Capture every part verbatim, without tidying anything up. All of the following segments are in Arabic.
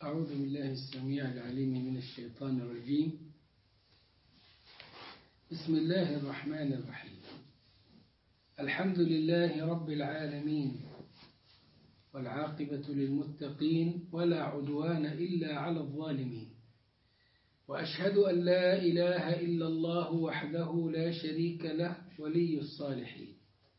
أعوذ بالله السميع العليم من الشيطان الرجيم. بسم الله الرحمن الرحيم. الحمد لله رب العالمين، والعاقبة للمتقين، ولا عدوان إلا على الظالمين، وأشهد أن لا إله إلا الله وحده لا شريك له ولي الصالحين.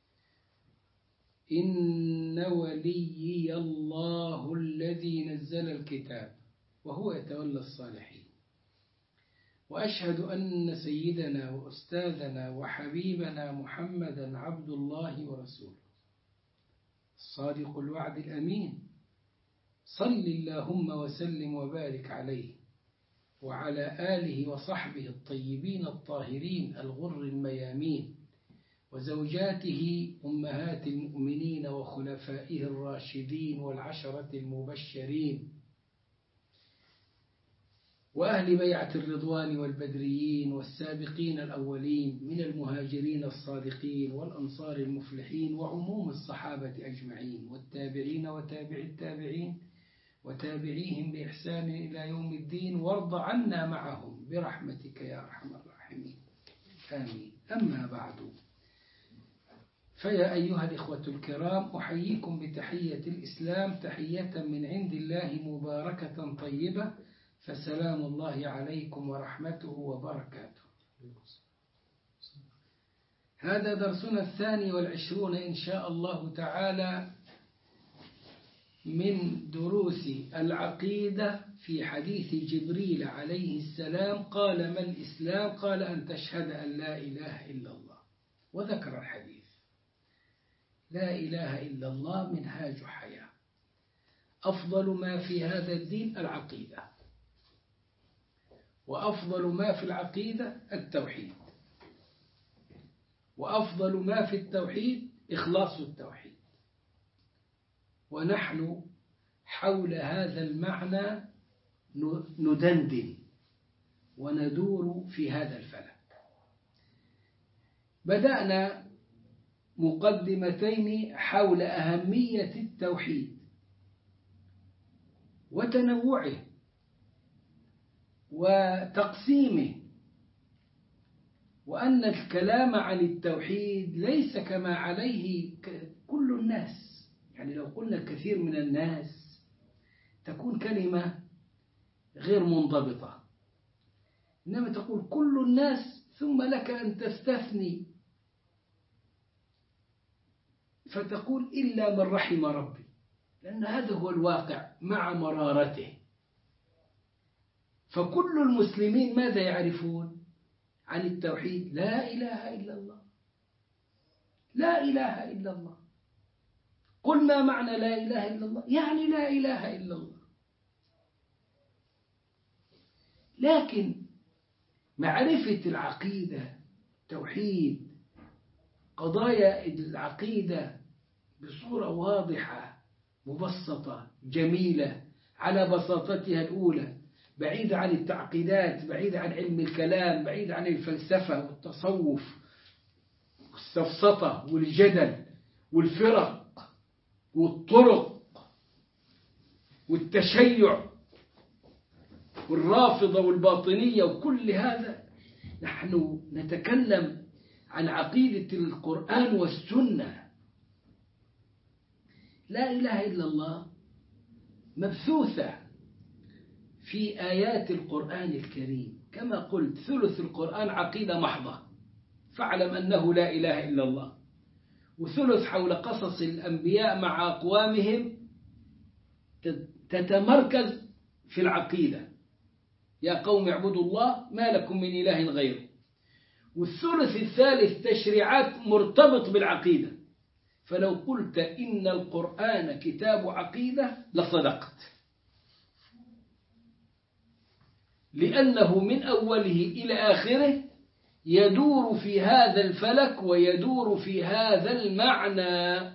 إن وليي الله الذي نزل الكتاب وهو يتولى الصالحين. وأشهد أن سيدنا وأستاذنا وحبيبنا محمدا عبد الله ورسوله الصادق الوعد الأمين. صل اللهم وسلم وبارك عليه وعلى آله وصحبه الطيبين الطاهرين الغر الميامين، وزوجاته أمهات المؤمنين وخلفائه الراشدين والعشرة المبشرين، وأهل بيعة الرضوان والبدريين والسابقين الأولين من المهاجرين الصادقين والأنصار المفلحين، وعموم الصحابة أجمعين، والتابعين وتابع التابعين وتابعيهم بإحسان إلى يوم الدين، وارض عنا معهم برحمتك يا أرحم الراحمين، آمين. أما بعد، فيا أيها الإخوة الكرام، أحييكم بتحية الإسلام، تحية من عند الله مباركة طيبة، فسلام الله عليكم ورحمته وبركاته. هذا درسنا الثاني والعشرون إن شاء الله تعالى من دروس العقيدة في حديث جبريل عليه السلام. قال: ما الإسلام؟ قال: أن تشهد أن لا إله إلا الله. وذكر الحديث: لا إله إلا الله منهاج حياة، أفضل ما في هذا الدين العقيدة، وأفضل ما في العقيدة التوحيد، وأفضل ما في التوحيد إخلاص التوحيد. ونحن حول هذا المعنى ندندن وندور في هذا الفلك. بدأنا مقدمتين حول أهمية التوحيد وتنوعه وتقسيمه، وأن الكلام عن التوحيد ليس كما عليه كل الناس. يعني لو قلنا الكثير من الناس تكون كلمة غير منضبطة، إنما تقول كل الناس ثم لك أن تستثني فتقول إلا من رحم ربي، لأن هذا هو الواقع مع مرارته. فكل المسلمين ماذا يعرفون عن التوحيد؟ لا إله إلا الله، لا إله إلا الله. قل ما معنى لا إله إلا الله؟ يعني لا إله إلا الله. لكن معرفة العقيدة، توحيد، قضايا العقيدة بصورة واضحة مبسطة جميلة على بساطتها الأولى، بعيدة عن التعقيدات، بعيدة عن علم الكلام، بعيدة عن الفلسفة والتصوف والسفسطة والجدل والفرق والطرق والتشيع والرافضة والباطنية وكل هذا. نحن نتكلم عن عقيدة القرآن والسنة. لا إله إلا الله مبثوثة في آيات القرآن الكريم، كما قلت ثلث القرآن عقيدة محضة، فاعلم أنه لا إله إلا الله، وثلث حول قصص الأنبياء مع أقوامهم تتمركز في العقيدة، يا قوم اعبدوا الله ما لكم من إله غيره، والثلث الثالث تشريعات مرتبط بالعقيدة. فلو قلت إن القرآن كتاب عقيدة لصدقت، لأنه من أوله إلى آخره يدور في هذا الفلك ويدور في هذا المعنى.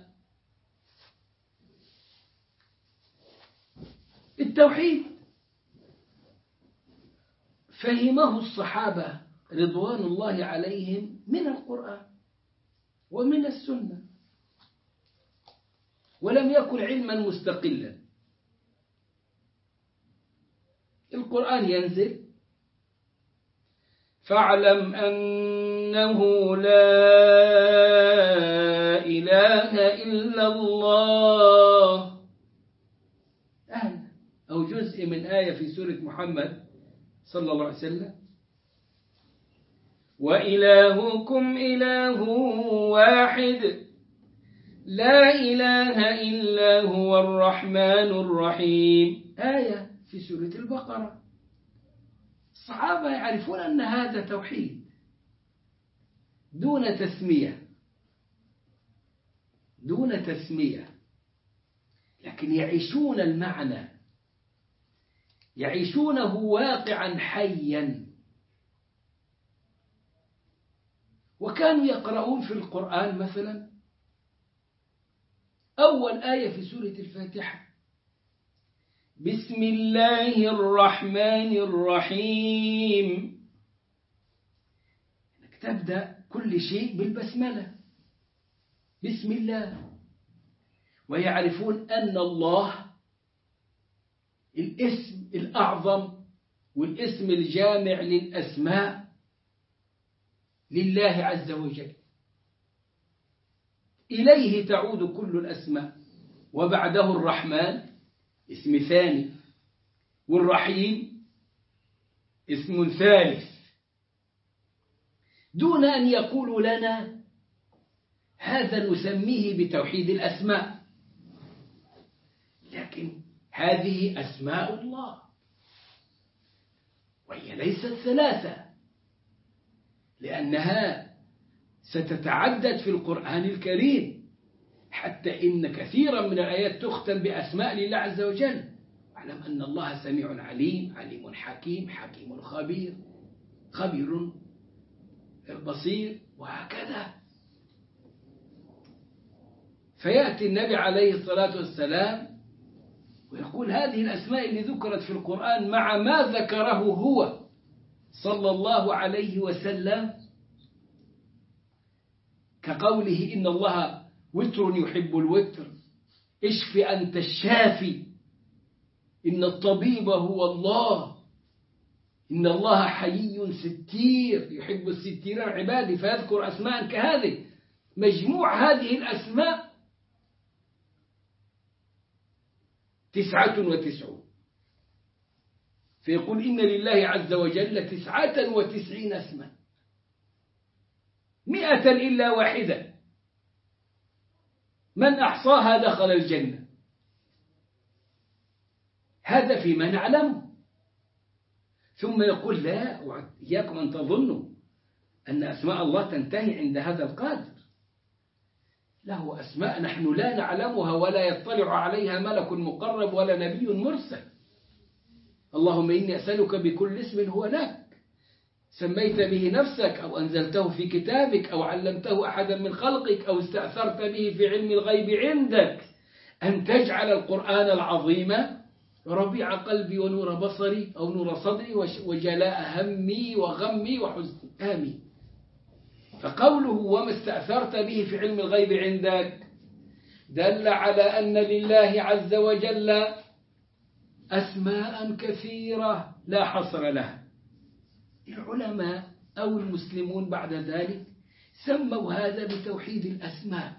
التوحيد فهمه الصحابة رضوان الله عليهم من القرآن ومن السنة، ولم يكن علما مستقلا، القرآن ينزل فاعلم أنه لا إله إلا الله، آية أو جزء من آية في سورة محمد صلى الله عليه وسلم، وإلهكم إله واحد لا إله إلا هو الرحمن الرحيم، آية في سورة البقرة. الصحابة يعرفون أن هذا توحيد دون تسمية، دون تسمية، لكن يعيشون المعنى، يعيشونه واقعا حيا. وكانوا يقرؤون في القرآن مثلا أول آية في سورة الفاتحة بسم الله الرحمن الرحيم، إنك تبدأ كل شيء بالبسملة، بسم الله. ويعرفون أن الله الاسم الأعظم والاسم الجامع للأسماء لله عز وجل، إليه تعود كل الأسماء، وبعده الرحمن اسم ثاني، والرحيم اسم ثالث، دون أن يقولوا لنا هذا نسميه بتوحيد الأسماء، لكن هذه أسماء الله وهي ليست ثلاثة، لأنها ستتعدد في القرآن الكريم، حتى إن كثيرا من الآيات تختم بأسماء لله عز وجل. واعلم أن الله سميع عليم، عليم حكيم، حكيم خبير، خبير بصير، وهكذا. فيأتي النبي عليه الصلاة والسلام ويقول هذه الأسماء اللي ذكرت في القرآن مع ما ذكره هو صلى الله عليه وسلم، كقوله إن الله وتر يحب الوتر، اشف أنت الشافي، إن الطبيب هو الله، إن الله حيي ستير يحب الستير عبادي، فيذكر أسماء كهذه. مجموع هذه الأسماء تسعة وتسعون، فيقول إن لله عز وجل تسعة وتسعين اسما، مئة إلا واحدة، من أحصاها دخل الجنة. هذا فيما نعلمه. ثم يقول لا، إياكم أن تظنوا أن أسماء الله تنتهي عند هذا القدر، له أسماء نحن لا نعلمها ولا يطلع عليها ملك مقرب ولا نبي مرسل. اللهم إني أسألك بكل اسم هو لك سميت به نفسك أو أنزلته في كتابك أو علمته أحدا من خلقك أو استأثرت به في علم الغيب عندك أن تجعل القرآن العظيم ربيع قلبي ونور بصري أو نور صدري وجلاء همي وغمي وحزني، آمين. فقوله وما استأثرت به في علم الغيب عندك دل على أن لله عز وجل أسماء كثيرة لا حصر لها. العلماء أو المسلمون بعد ذلك سموا هذا بتوحيد الأسماء.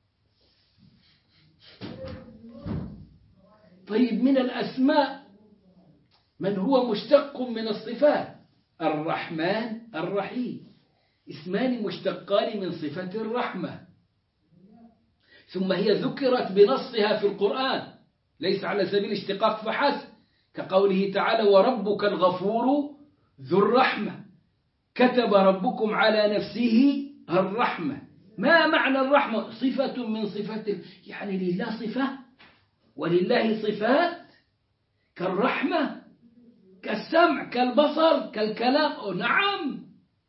طيب، من الأسماء من هو مشتق من الصفات، الرحمن الرحيم، اسمان مشتقان من صفة الرحمة، ثم هي ذكرت بنصها في القرآن ليس على سبيل الاشتقاق فحسب، كقوله تعالى وربك الغفور ذو الرحمة، كتب ربكم على نفسه الرحمة. ما معنى الرحمة؟ صفة من صفات، يعني لله صفة ولله صفات كالرحمة، كالسمع، كالبصر، كالكلام. نعم.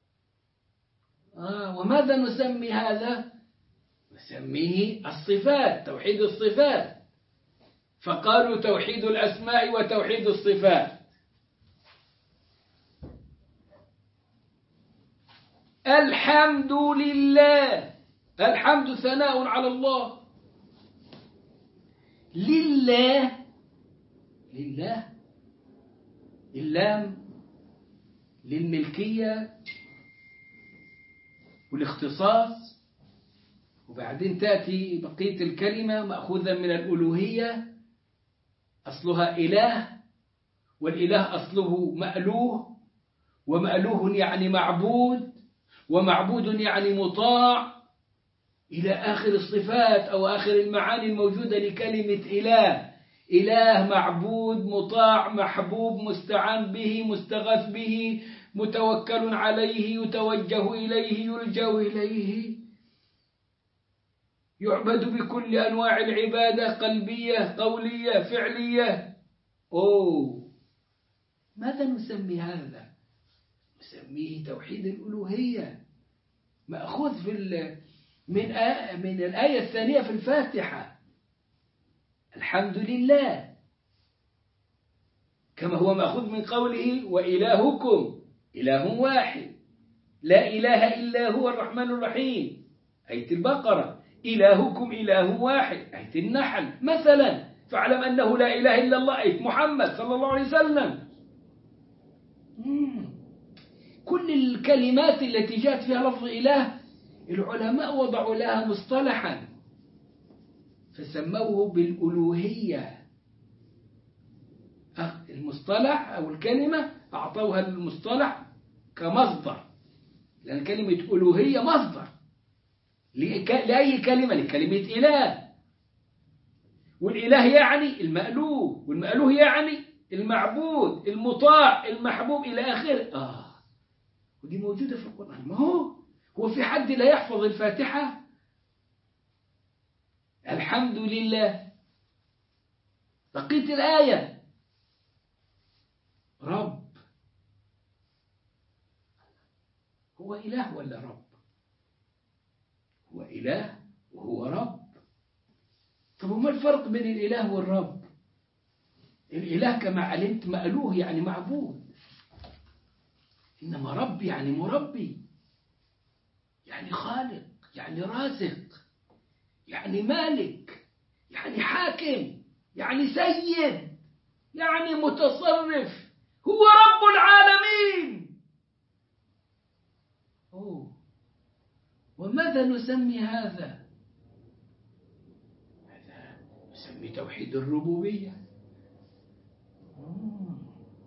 آه وماذا نسمي هذا؟ نسميه الصفات، توحيد الصفات. فقالوا توحيد الأسماء وتوحيد الصفات. الحمد لله، الحمد ثناء على الله، لله، لله اللام للملكية والاختصاص، وبعدين تأتي بقية الكلمة مأخوذة من الألوهية، أصلها إله، والإله أصله مألوه، ومألوه يعني معبود، ومعبود يعني مطاع، إلى آخر الصفات أو آخر المعاني الموجودة لكلمة إله. إله معبود مطاع محبوب مستعان به مستغاث به متوكل عليه يتوجه إليه يلجأ إليه، يعبد بكل أنواع العبادة، قلبية قولية فعلية. أوه، ماذا نسمي هذا؟ نسميه توحيد الألوهية، مأخوذ في من آه من الآية الثانية في الفاتحة، الحمد لله، كما هو مأخوذ من قوله وإلهكم إله واحد لا إله إلا هو الرحمن الرحيم، آية البقرة. إلهكم إله واحد، آية النحل مثلا. فاعلم أنه لا إله إلا الله، آية محمد صلى الله عليه وسلم. مم. كل الكلمات التي جاءت فيها لفظ إله العلماء وضعوا لها مصطلحا فسموه بالألوهية. المصطلح أو الكلمة أعطوها المصطلح كمصدر، لأن كلمة ألوهية مصدر لأي كلمة، لكلمة إله، والإله يعني المألوه، والمألوه يعني المعبود المطاع المحبوب إلى آخره. آه، ودي موجودة في القرآن. ما هو هو في حد لا يحفظ الفاتحة؟ الحمد لله، بقية الآية رب، هو إله ولا رب؟ هو إله وهو رب. طب وما الفرق بين الإله والرب؟ الإله كما علمت مألوه يعني معبود، إنما رب يعني مربي، يعني خالق، يعني رازق، يعني مالك، يعني حاكم، يعني سيد، يعني متصرف، هو رب العالمين. أوه. وماذا نسمي هذا؟ هذا نسمي توحيد الربوبية. مم.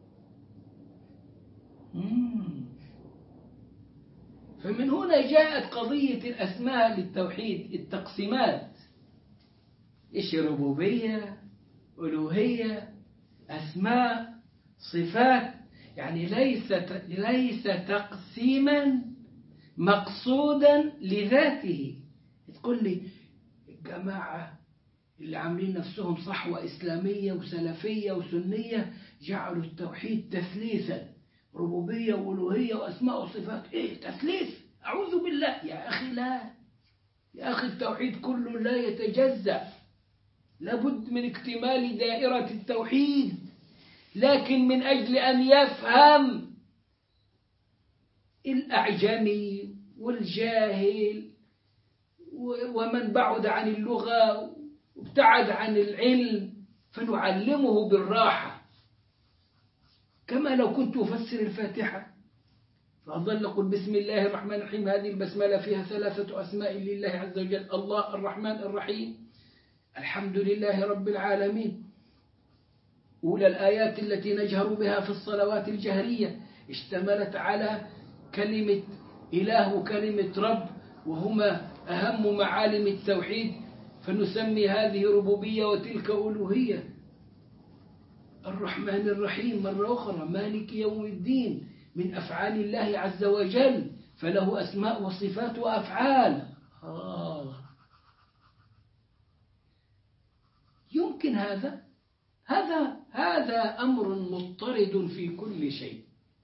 مم. فمن هنا جاءت قضية الأسماء للتوحيد، التقسيمات. إيش ربوبية، ألوهية، أسماء، صفات، يعني ليس ليس تقسيما مقصودا لذاته. تقول لي الجماعة اللي عاملين نفسهم صحوة إسلامية وسلفية وسنية جعلوا التوحيد تثليثا، ربوبية وألوهية وأسماء وصفات. إيه تثليث؟ أعوذ بالله يا أخي، لا يا أخي، التوحيد كله لا يتجزأ، لابد من اكتمال دائرة التوحيد، لكن من أجل أن يفهم الأعجمي والجاهل ومن بعد عن اللغة وابتعد عن العلم، فنعلمه بالراحة، كما لو كنت أفسر الفاتحة فأظل قل بسم الله الرحمن الرحيم. هذه البسملة فيها ثلاثة أسماء لله عز وجل، الله الرحمن الرحيم، الحمد لله رب العالمين. أولى الآيات التي نجهر بها في الصلوات الجهرية اشتملت على كلمة إله وكلمة رب، وهما أهم معالم التوحيد، فنسمي هذه ربوبية وتلك ألوهية. الرحمن الرحيم مرة أخرى، مالك يوم الدين، من أفعال الله عز وجل، فله أسماء وصفات وأفعال. آه. يمكن هذا هذا هذا أمر مضطرد في كل شيء،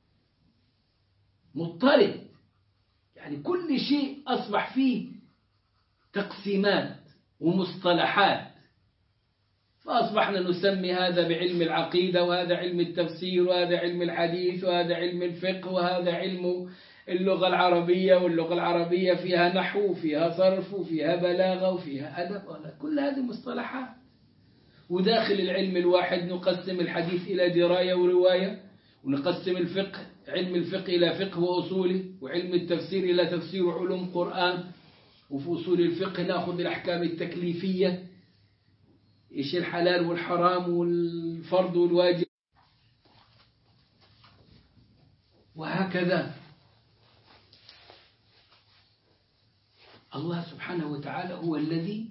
مضطرد يعني كل شيء أصبح فيه تقسيمات ومصطلحات، فأصبحنا نسمي هذا بعلم العقيدة، وهذا علم التفسير، وهذا علم الحديث، وهذا علم الفقه، وهذا علم اللغة العربية، واللغة العربية فيها نحو وفيها صرف وفيها بلاغة وفيها أدب، كل هذه مصطلحات. وداخل العلم الواحد نقسم الحديث إلى دراية ورواية، ونقسم الفقه، علم الفقه إلى فقه وأصوله، وعلم التفسير إلى تفسير وعلوم قرآن. وفي أصول الفقه نأخذ الأحكام التكليفية، إيش الحلال والحرام والفرض والواجب، وهكذا. الله سبحانه وتعالى هو الذي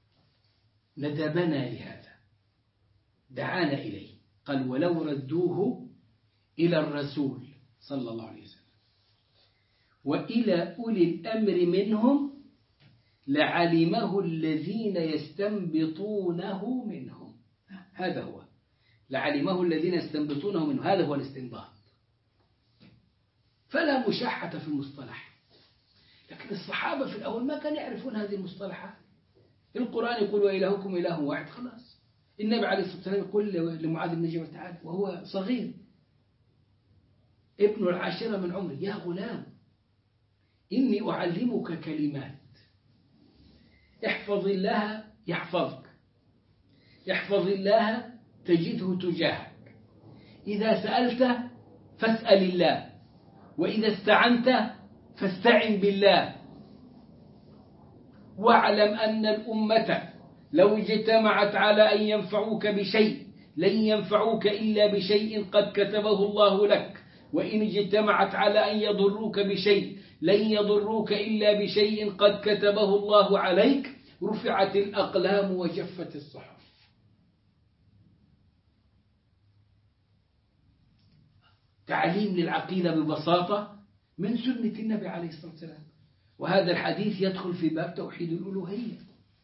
ندبنا لهذا، دعانا إليه. قال ولو ردوه إلى الرسول صلى الله عليه وسلم وإلى أولي الأمر منهم لعلمه الذين يستنبطونه منهم. هذا هو، لعلمه الذين يستنبطونه منه، هذا هو الاستنباط. فلا مشاحة في المصطلح. لكن الصحابة في الأول ما كانوا يعرفون هذه المصطلحات. القرآن يقول وإلهكم إله واحد، خلاص. النبي عليه الصلاة والسلام يقول لمعاذ بن جبل تعالى وهو صغير ابن العاشرة من عمره: يا غلام إني أعلمك كلمات، احفظ الله يحفظك، احفظ الله تجده تجاهك، إذا سألت فاسأل الله، وإذا استعنت فاستعن بالله، واعلم أن الأمة لو اجتمعت على أن ينفعوك بشيء لن ينفعوك إلا بشيء قد كتبه الله لك، وإن اجتمعت على أن يضروك بشيء لن يضروك إلا بشيء قد كتبه الله عليك، رفعت الأقلام وجفت الصحف. تعليم للعقيدة ببساطة من سنة النبي عليه الصلاة والسلام. وهذا الحديث يدخل في باب توحيد الألوهية.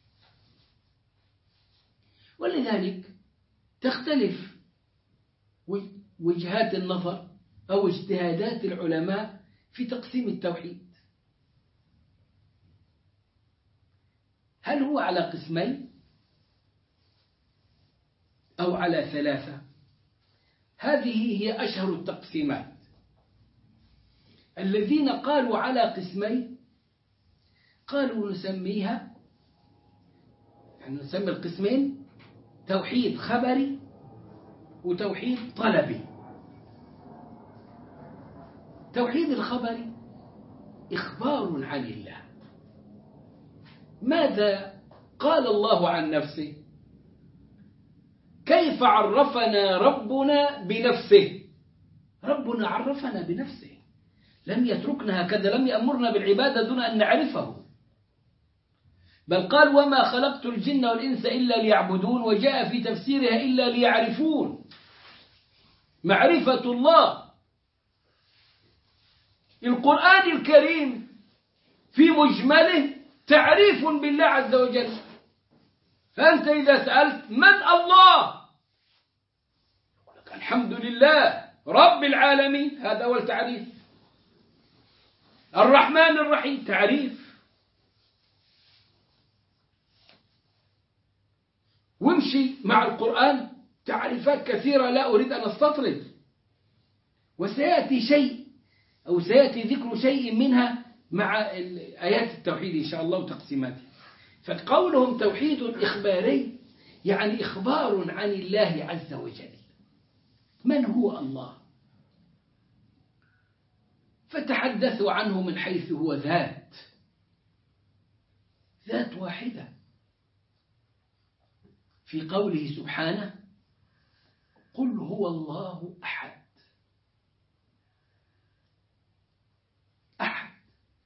ولذلك تختلف وجهات النظر أو اجتهادات العلماء في تقسيم التوحيد. هل هو على قسمين أو على ثلاثة؟ هذه هي أشهر التقسيمات. الذين قالوا على قسمين قالوا نسميها، يعني نسمي القسمين توحيد خبري وتوحيد طلبي. توحيد الخبري إخبار عن الله. ماذا قال الله عن نفسه؟ كيف عرفنا ربنا بنفسه؟ ربنا عرفنا بنفسه، لم يتركنا هكذا، لم يأمرنا بالعبادة دون أن نعرفه، بل قال وما خلقت الجن والإنس إلا ليعبدون، وجاء في تفسيرها إلا ليعرفون. معرفة الله. القرآن الكريم في مجمله تعريف بالله عز وجل. فأنت إذا سألت من الله؟ يقول لك الحمد لله رب العالمين، هذا هو التعريف. الرحمن الرحيم تعريف. وامشي مع القرآن تعريفات كثيرة لا أريد أن أستطرد، وسيأتي شيء أو سيأتي ذكر شيء منها مع آيات التوحيد إن شاء الله وتقسيماتها. فقولهم توحيد إخباري يعني إخبار عن الله عز وجل. من هو الله؟ فتحدثوا عنه من حيث هو ذات ذات واحدة، في قوله سبحانه قل هو الله أحد. أحد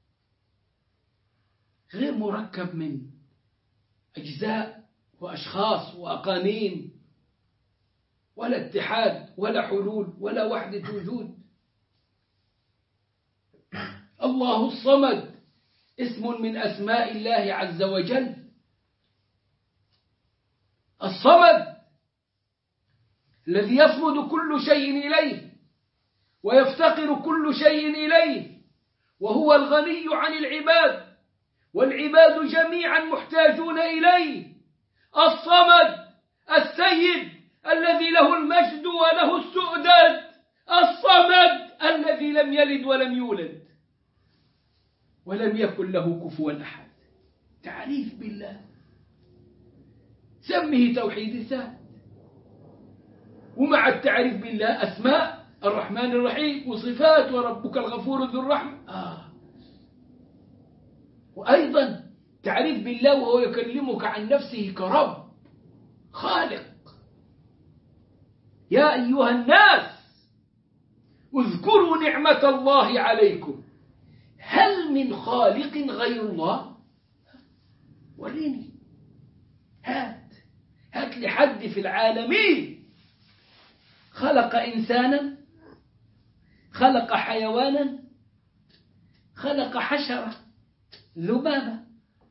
غير مركب من أجزاء وأشخاص وأقانيم، ولا اتحاد ولا حلول ولا وحدة وجود. الله الصمد اسم من أسماء الله عز وجل. الصمد الذي يصمد كل شيء إليه ويفتقر كل شيء إليه، وهو الغني عن العباد، والعباد جميعا محتاجون إليه. الصمد السيد الذي له المجد وله السؤدد، الصمد الذي لم يلد ولم يولد ولم يكن له كفوا أحد. تعريف بالله، سمه توحيد الذات. ومع التعريف بالله أسماء الرحمن الرحيم وصفات وربك الغفور ذو الرحمة. آه. وأيضا تعريف بالله وهو يكلمك عن نفسه كرب خالق. يا أيها الناس اذكروا نعمة الله عليكم هل من خالق غير الله؟ وريني، هات هات لي حد في العالمين خلق إنسانا، خلق حيوانا، خلق حشرة ذبابة،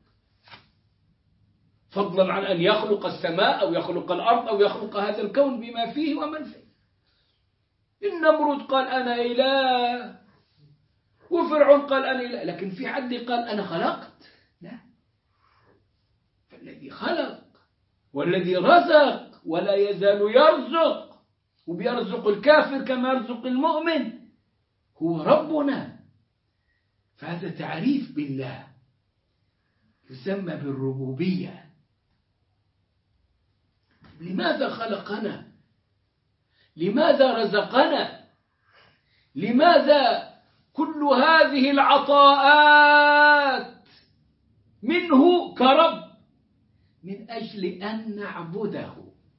فضلا عن أن يخلق السماء أو يخلق الأرض أو يخلق هذا الكون بما فيه ومن فيه. النمرود قال أنا إله، وفرعون قال أنا إله، لكن في حد قال أنا خلقت؟ لا. فالذي خلق والذي رزق ولا يزال يرزق وبيرزق الكافر كما يرزق المؤمن هو ربنا. فهذا تعريف بالله يسمى بالربوبية. لماذا خلقنا؟ لماذا رزقنا؟ لماذا كل هذه العطاءات منه كرب؟ من أجل أن نعبده.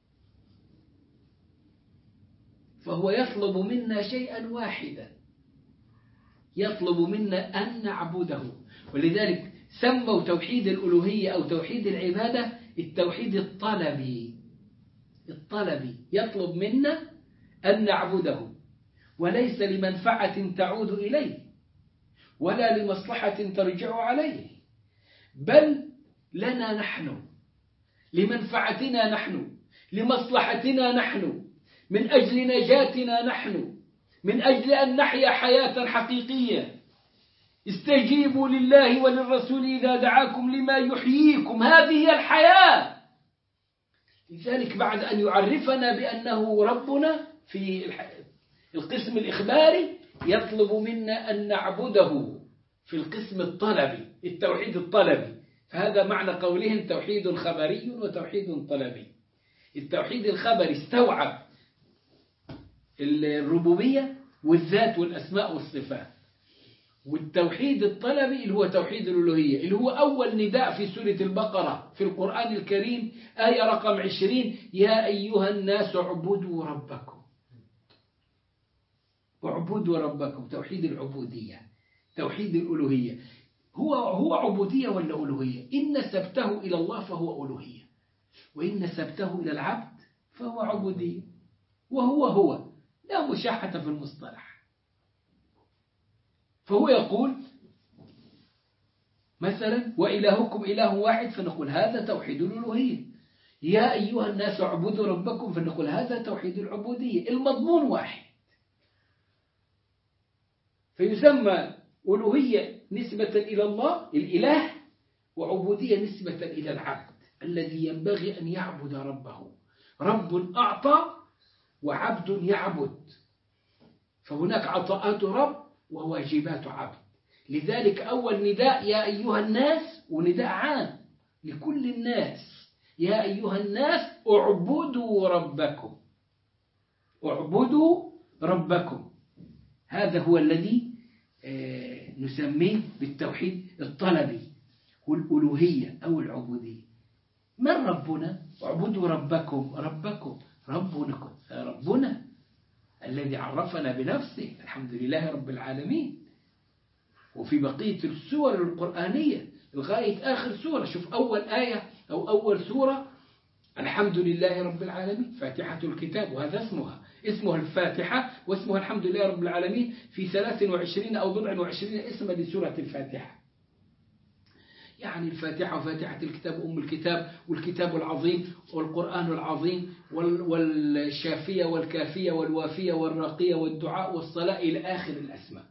فهو يطلب منا شيئا واحدا، يطلب منا أن نعبده. ولذلك سموا توحيد الألوهية أو توحيد العبادة التوحيد الطلبي. الطلبي يطلب منا أن نعبده، وليس لمنفعة تعود إليه ولا لمصلحة ترجع عليه، بل لنا نحن، لمنفعتنا نحن، لمصلحتنا نحن، من أجل نجاتنا نحن، من أجل أن نحيا حياة حقيقية. استجيبوا لله وللرسول إذا دعاكم لما يحييكم، هذه هي الحياة. لذلك بعد أن يعرفنا بأنه ربنا في القسم الإخباري يطلب منا أن نعبده في القسم الطلبي، التوحيد الطلبي. فهذا معنى قولهم توحيد خبري وتوحيد طلبي. التوحيد الخبري استوعب الربوبية والذات والأسماء والصفات، والتوحيد الطلبي اللي هو توحيد الألوهية، اللي هو أول نداء في سورة البقرة في القرآن الكريم، آية رقم عشرين: يا أيها الناس اعبدوا ربكم. اعبدوا ربكم، توحيد العبودية، توحيد الألوهية. هو هو عبودية ولا ألوهية؟ إن نسبته إلى الله فهو ألوهية، وإن نسبته إلى العبد فهو عبودية، وهو هو لا مشاحة في المصطلح. فهو يقول مثلا وإلهكم إله واحد، فنقول هذا توحيد الألوهية. يا أيها الناس اعبدوا ربكم، فنقول هذا توحيد العبودية. المضمون واحد، فيسمى ألوهية نسبة إلى الله الإله، وعبودية نسبة إلى العبد الذي ينبغي أن يعبد ربه. رب أعطى وعبد يعبد، فهناك عطاءات رب وواجبات عبد. لذلك أول نداء يا أيها الناس، ونداء عام لكل الناس: يا أيها الناس اعبدوا ربكم، اعبدوا ربكم. هذا هو الذي نسميه بالتوحيد الطلبي والألوهية أو العبودية. من ربنا؟ اعبدوا ربكم. ربكم ربنا ربنا الذي عرفنا بنفسه، الحمد لله رب العالمين. وفي بقية السور القرآنية لغاية آخر سورة، شوف أول آية أو أول سورة: الحمد لله رب العالمين، فاتحة الكتاب، وهذا اسمها اسمها الفاتحة، واسمها الحمد لله رب العالمين في ثلاث وعشرين أو بضع وعشرين اسما لسورة الفاتحة. يعني الفاتحة وفاتحة الكتاب أم الكتاب، والكتاب العظيم والقرآن العظيم والشافية والكافية والوافية والراقية والدعاء والصلاة إلى آخر الأسماء.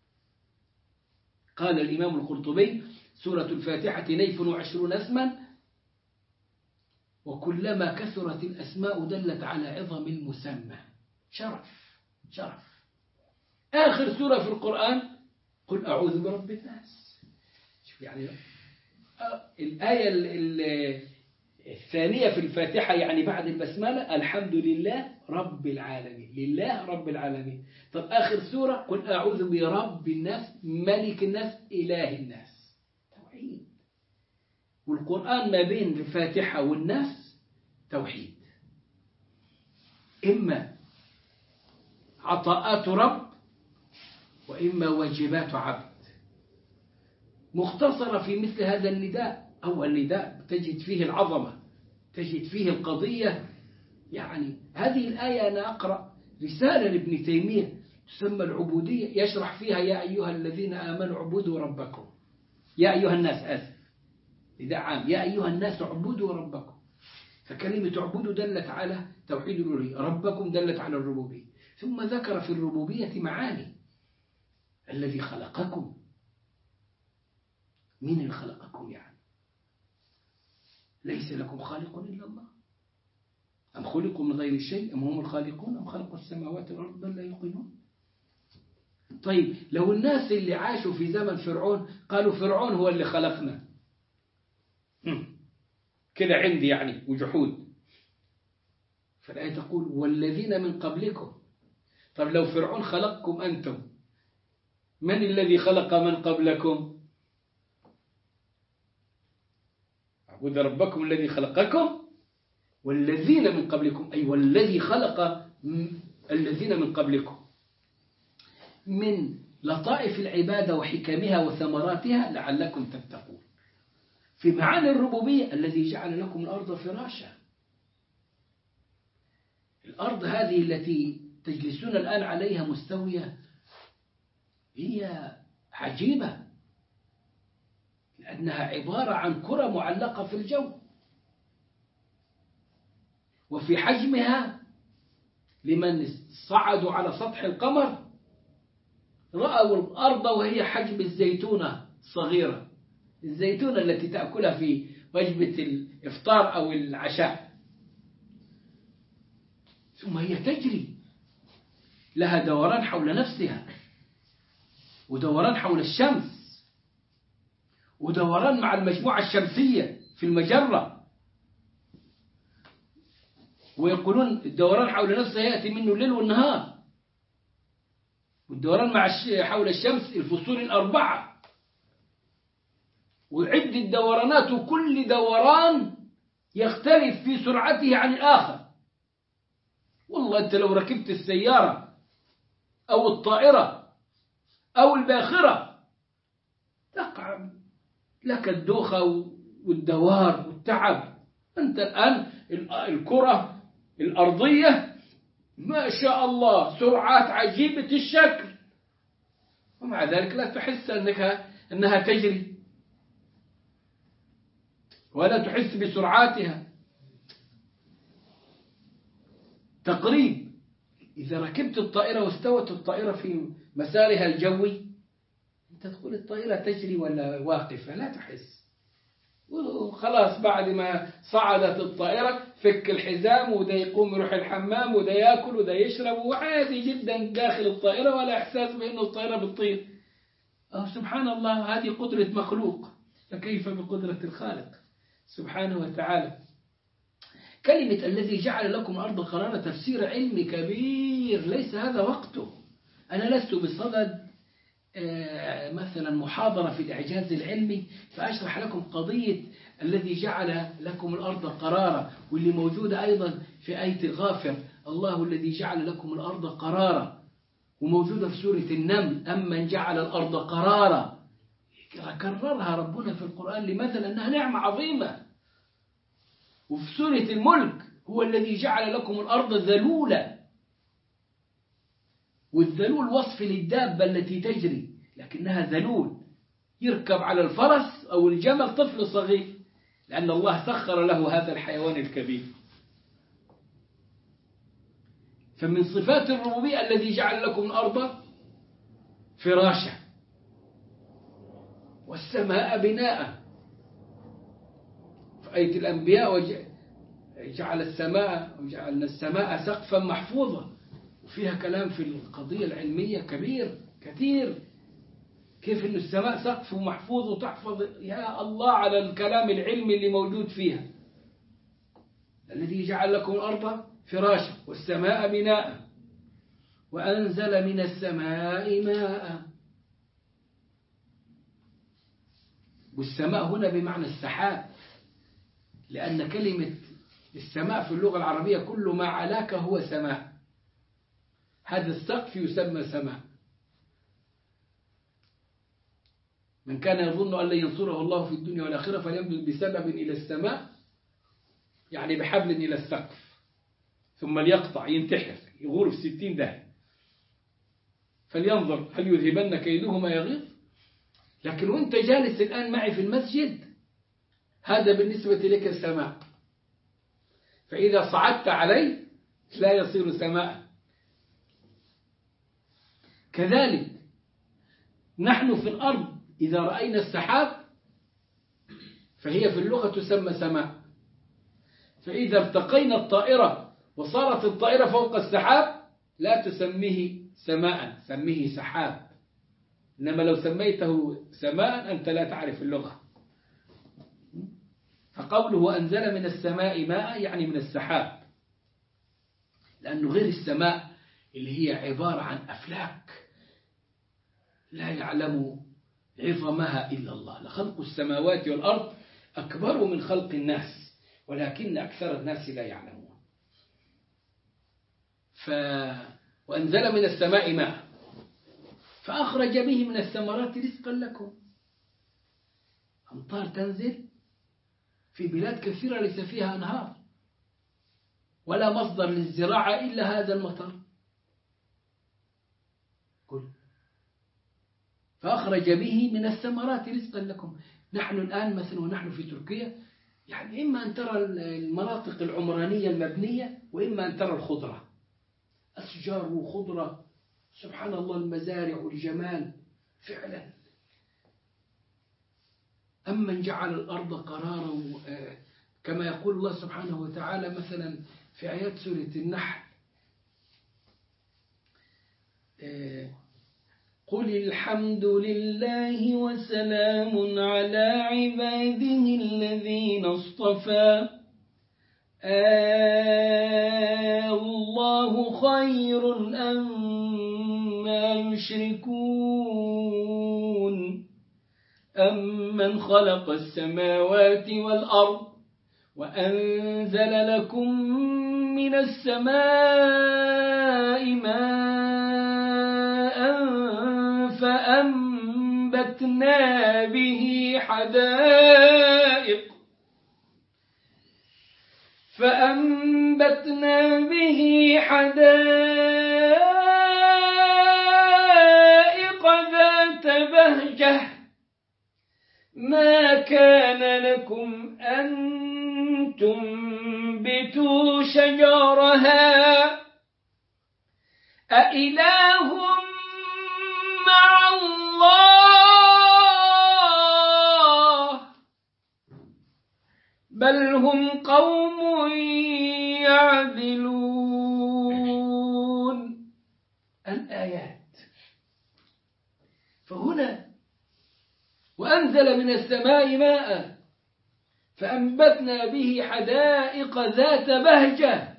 قال الإمام القرطبي: سورة الفاتحة نيف وعشرون اسما، وكلما كثرت الأسماء دلت على عظم المسمى. شرف شرف. آخر سورة في القرآن: قل أعوذ برب الناس. شوف يعني الآية الثانية في الفاتحة يعني بعد البسملة الحمد لله رب العالمين، لله رب العالمين. طب آخر سورة قل أعوذ برب الناس ملك الناس إله الناس، توحيد. والقرآن ما بين الفاتحة والناس توحيد، إما عطاءات رب وإما واجبات عبد، مختصرة في مثل هذا النداء. أول نداء تجد فيه العظمة، تجد فيه القضية. يعني هذه الآية أنا أقرأ رسالة لابن تيمية تسمى العبودية، يشرح فيها يا أيها الذين آمنوا اعبدوا ربكم، يا أيها الناس، آسف نداء عام، يا أيها الناس اعبدوا ربكم. فكلمة اعبدوا دلت على توحيد الألوهية، ربكم دلت على الربوبية. ثم ذكر في الربوبية معاني، الذي خلقكم. مين اللي خلقكم يعني؟ ليس لكم خالق إلا الله، أم خلقوا من غير شيء أم هم الخالقون أم خلقوا السماوات والأرض بل لا يوقنون. طيب لو الناس اللي عاشوا في زمن فرعون قالوا فرعون هو اللي خلقنا، كده عندي يعني وجحود. فالآية تقول والذين من قبلكم. طب لو فرعون خلقكم أنتم، من الذي خلق من قبلكم؟ اعبدوا ربكم الذي خلقكم والذين من قبلكم، أي والذي خلق الذين من قبلكم. من لطائف العبادة وحكمها وثمراتها لعلكم تتقون. في معاني الربوبية الذي جعل لكم الأرض فراشا. الأرض هذه التي تجلسون الآن عليها مستوية هي عجيبة، لأنها عبارة عن كرة معلقة في الجو، وفي حجمها لمن صعدوا على سطح القمر رأوا الأرض وهي حجم الزيتونة الصغيرة، الزيتونة التي تأكلها في وجبة الإفطار أو العشاء. ثم هي تجري، لها دوران حول نفسها، ودوران حول الشمس، ودوران مع المجموعة الشمسية في المجرة. ويقولون الدوران حول نفسها يأتي منه الليل والنهار، والدوران مع حول الشمس الفصول الأربعة، وعد الدورانات وكل دوران يختلف في سرعته عن الآخر. والله أنت لو ركبت السيارة أو الطائرة أو الباخرة تقع لك الدوخة والدوار والتعب. أنت الآن الكرة الأرضية ما شاء الله سرعات عجيبة الشكل، ومع ذلك لا تحس أنها, أنها تجري ولا تحس بسرعاتها. تقريب إذا ركبت الطائرة واستوت الطائرة في مسارها الجوي أنت تقول الطائرة تجري ولا واقفة، لا تحس. وخلاص بعد ما صعدت الطائرة فك الحزام وده يقوم يروح الحمام وده يأكل وده يشرب وعادي جدا داخل الطائرة ولا إحساس بأنه الطائرة بتطير. أو سبحان الله، هذه قدرة مخلوق، فكيف بقدرة الخالق سبحانه وتعالى. كلمة الذي جعل لكم الأرض قرارا تفسير علمي كبير، ليس هذا وقته. أنا لست بصدد مثلا محاضرة في الإعجاز العلمي فأشرح لكم قضية الذي جعل لكم الأرض قرارا، واللي موجودة أيضا في آية غافر، الله الذي جعل لكم الأرض قرارا، وموجودة في سورة النمل أمن جعل الأرض قرارا. كررها ربنا في القرآن لمثل أنها نعمة عظيمة. وفي سورة الملك هو الذي جعل لكم الأرض ذلولا، والذلول وصف للدابة التي تجري لكنها ذلول، يركب على الفرس أو الجمل طفل صغير، لأن الله سخر له هذا الحيوان الكبير. فمن صفات الربوبية الذي جعل لكم الأرض فراشا والسماء بناء. في آية الأنبياء وجعل السماء وجعلنا السماء سقفا محفوظا، وفيها كلام في القضية العلمية كبير كثير، كيف أن السماء سقف محفوظ وتحفظ يا الله على الكلام العلمي اللي موجود فيها. الذي جعل لكم الأرض فراشا والسماء بناء وأنزل من السماء ماء. والسماء هنا بمعنى السحاب، لأن كلمة السماء في اللغة العربية كل ما علاك هو سماء. هذا السقف يسمى سماء. من كان يظن أن لن ينصره الله في الدنيا والآخرة فليمدد بسبب إلى السماء، يعني بحبل إلى السقف، ثم ليقطع ينتحر يغور في ستين داهية، فلينظر هل يذهبن كيده ما يغيظ. لكن وانت جالس الآن معي في المسجد هذا بالنسبة لك السماء، فإذا صعدت عليه لا يصير سماء. كذلك نحن في الأرض إذا رأينا السحاب فهي في اللغة تسمى سماء، فإذا ارتقينا الطائرة وصارت الطائرة فوق السحاب لا تسميه سماء، سميه سحاب. إنما لو سميته سماء أنت لا تعرف اللغة. فقوله أنزل من السماء ماء يعني من السحاب، لأنه غير السماء اللي هي عبارة عن أفلاك لا يعلم عظمها إلا الله. لخلق السماوات والأرض أكبر من خلق الناس ولكن أكثر الناس لا يعلمون. ف... وأنزل من السماء ماء فأخرج به من الثمرات رزقا لكم. أمطار تنزل في بلاد كثيرة ليس فيها أنهار ولا مصدر للزراعة إلا هذا المطر. قل فأخرج به من الثمرات رزقا لكم. نحن الآن مثلا ونحن في تركيا يعني إما أن ترى المناطق العمرانية المبنية وإما أن ترى الخضرة، أشجار وخضرة، سبحان الله، المزارع والجمال فعلا. أمن جعل الأرض قرارا كما يقول الله سبحانه وتعالى مثلا في آيات سورة النحل: قل الحمد لله وسلام على عباده الذين اصطفى الله خير أما يشركون أمن خلق السماوات والأرض وأنزل لكم من السماء ماء فأنبتنا به حدائق فأنبتنا به حدائق ذات بهجة ما كان لكم أن تنبتوا شجرها أإله مع الله بل هم قوم يعدلون. الآيات. فهنا وأنزل من السماء ماء فأنبتنا به حدائق ذات بهجة،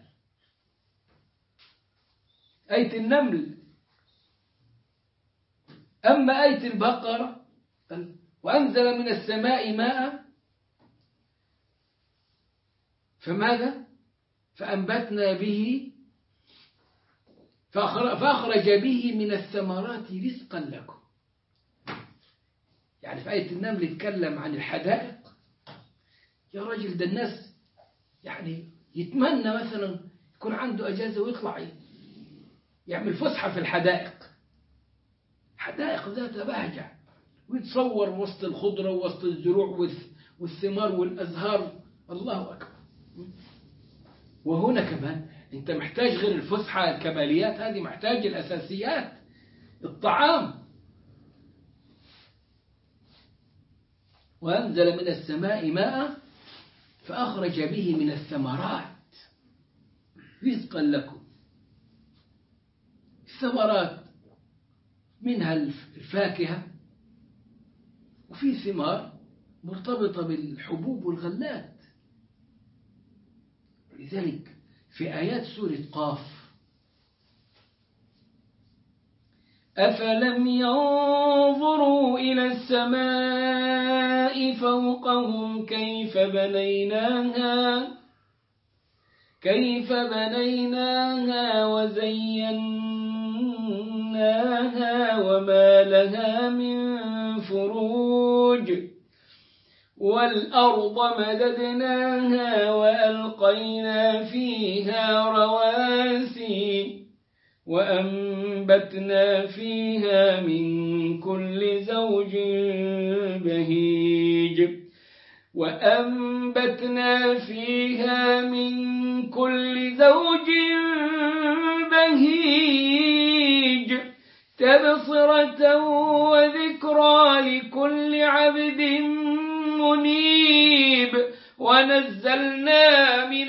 آية النمل. أما آية البقرة وأنزل من السماء ماء فماذا؟ فأنبتنا به فأخرج به من الثمرات رزقا لكم. يعني في آية النمل يتكلم عن الحدائق. يا رجل ده الناس يعني يتمنى مثلا يكون عنده أجازة ويطلع يعمل فسحة في الحدائق، حدائق ذات بهجة، ويتصور وسط الخضرة ووسط الزروع والثمار والأزهار. الله أكبر. وهنا كمان أنت محتاج غير الفسحة الكماليات هذه، محتاج الأساسيات، الطعام. وأنزل من السماء ماء فأخرج به من الثمرات رزقا لكم. الثمرات منها الفاكهة، وفي ثمار مرتبطة بالحبوب والغلات. ولذلك في آيات سورة قاف: أفلم ينظروا إلى السماء فوقهم كيف بنيناها كيف بنيناها وزيناها وما لها من فروج والأرض مددناها وألقينا فيها رواسي وأنبتنا فيها من كل زوج بهيج وأنبتنا فيها من كل زوج بهيج تبصرة وذكرى لكل عبد منيب ونزلنا من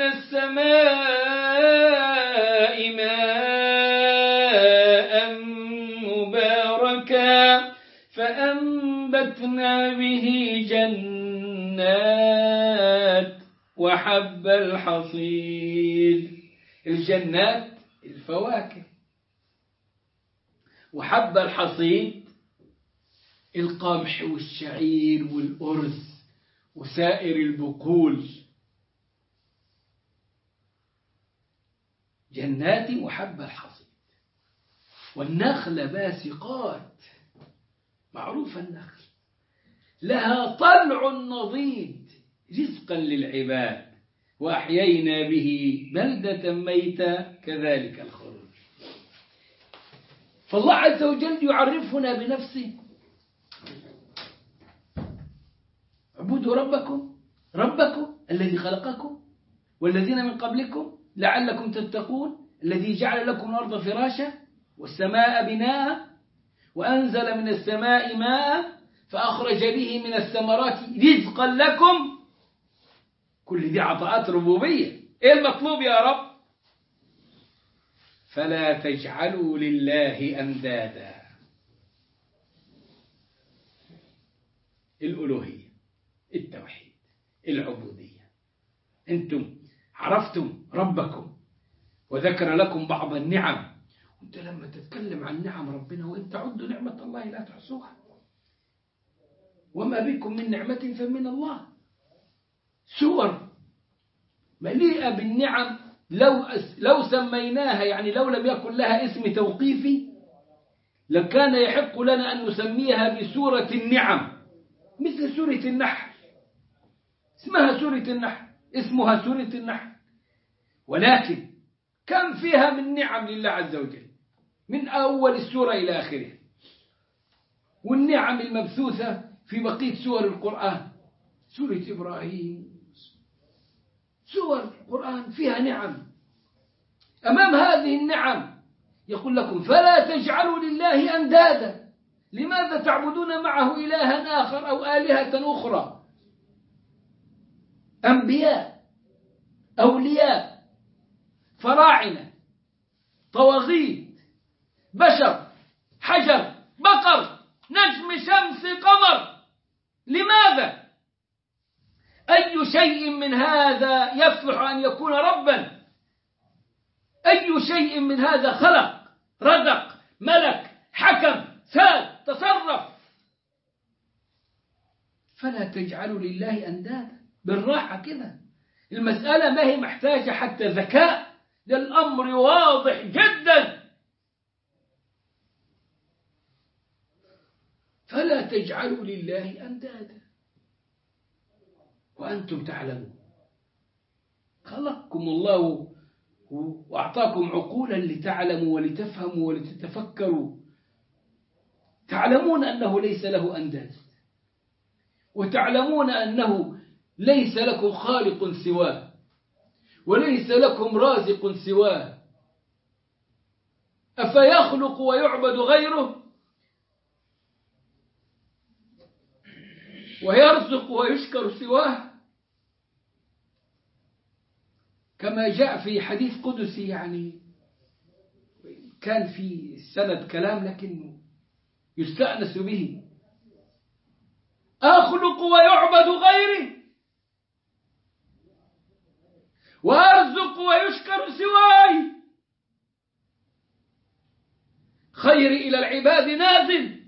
السماء ماء مباركا فأنبتنا به جنات وحب الحصيد. الجنات الفواكه، وحب الحصيد القمح والشعير والأرز وسائر البقول. جنات وحب الحصيد. والنخل باسقات، معروف النخل لها طلع نضيد رزقا للعباد وأحيينا به بلدة ميتة كذلك الخروج. فالله عز وجل يعرفنا بنفسه: اعبدوا ربكم ربكم الذي خلقكم والذين من قبلكم لعلكم تتقون الذي جعل لكم الأرض فراشا والسماء بناء وأنزل من السماء ماء فأخرج به من الثمرات رزقا لكم. كل دي عطاءات ربوبية. إيه المطلوب يا رب؟ فلا تجعلوا لله أندادا. الألوهية، التوحيد، العبودية. أنتم عرفتم ربكم وذكر لكم بعض النعم. وأنت لما تتكلم عن نعم ربنا وإن تعدوا نعمة الله لا تحصوها وما بكم من نعمة فمن الله. سور مليئة بالنعم، لو لو سميناها يعني لو لم يكن لها اسم توقيفي لكان يحق لنا أن نسميها بسورة النعم، مثل سورة النحل. اسمها سورة النحل، اسمها سورة النحل، ولكن كم فيها من نعم لله عز وجل من أول السورة إلى آخرها، والنعم المبثوثة في بقية سور القرآن. سورة إبراهيم، سور القرآن فيها نعم. أمام هذه النعم يقول لكم: فلا تجعلوا لله أندادا. لماذا تعبدون معه إلها آخر أو آلهة أخرى؟ أنبياء، أولياء، فراعنة، طواغيت، بشر، حجر، بقر، نجم، شمس، قمر. لماذا؟ أي شيء من هذا يصلح أن يكون ربا؟ أي شيء من هذا خلق، رزق، ملك، حكم، ساد، تصرف؟ فلا تجعلوا لله أندادا. بالراحة كده، المسألة ما هي محتاجة حتى ذكاء، للأمر واضح جدا. فلا تجعلوا لله أندادا وأنتم تعلمون. خلقكم الله وأعطاكم عقولا لتعلموا ولتفهموا ولتتفكروا. تعلمون أنه ليس له أنداد، وتعلمون أنه ليس لكم خالق سواه، وليس لكم رازق سواه. أفيخلق ويعبد غيره، ويرزق ويشكر سواه؟ كما جاء في حديث قدسي، يعني كان في السند كلام لكنه يستأنس به: أخلق ويعبد غيري وأرزق ويشكر سواي، خيري إلى العباد نازل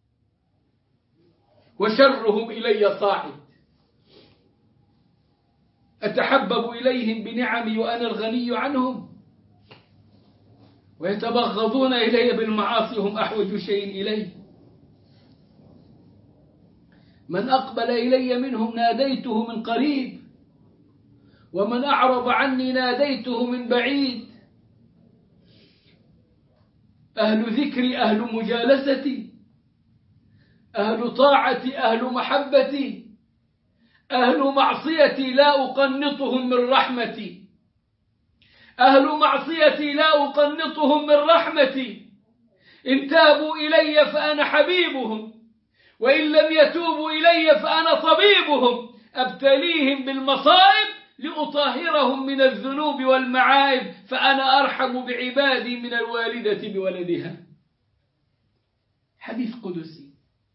وشرهم إلي صاعد، أتحبب إليهم بنعمي وأنا الغني عنهم، ويتبغضون إلي بالمعاصي هم أحوج شيء إلي. من أقبل إلي منهم ناديته من قريب، ومن أعرض عني ناديته من بعيد. أهل ذكري أهل مجالستي، أهل طاعتي أهل محبتي، أهل معصيتي لا أقنطهم من رحمتي، أهل معصيتي لا أقنطهم من رحمتي. إن تابوا إلي فأنا حبيبهم، وإن لم يتوبوا إلي فأنا طبيبهم. أبتليهم بالمصائب لأطهرهم من الذنوب والمعايب، فأنا أرحم بعبادي من الوالدة بولدها. حديث قدسي.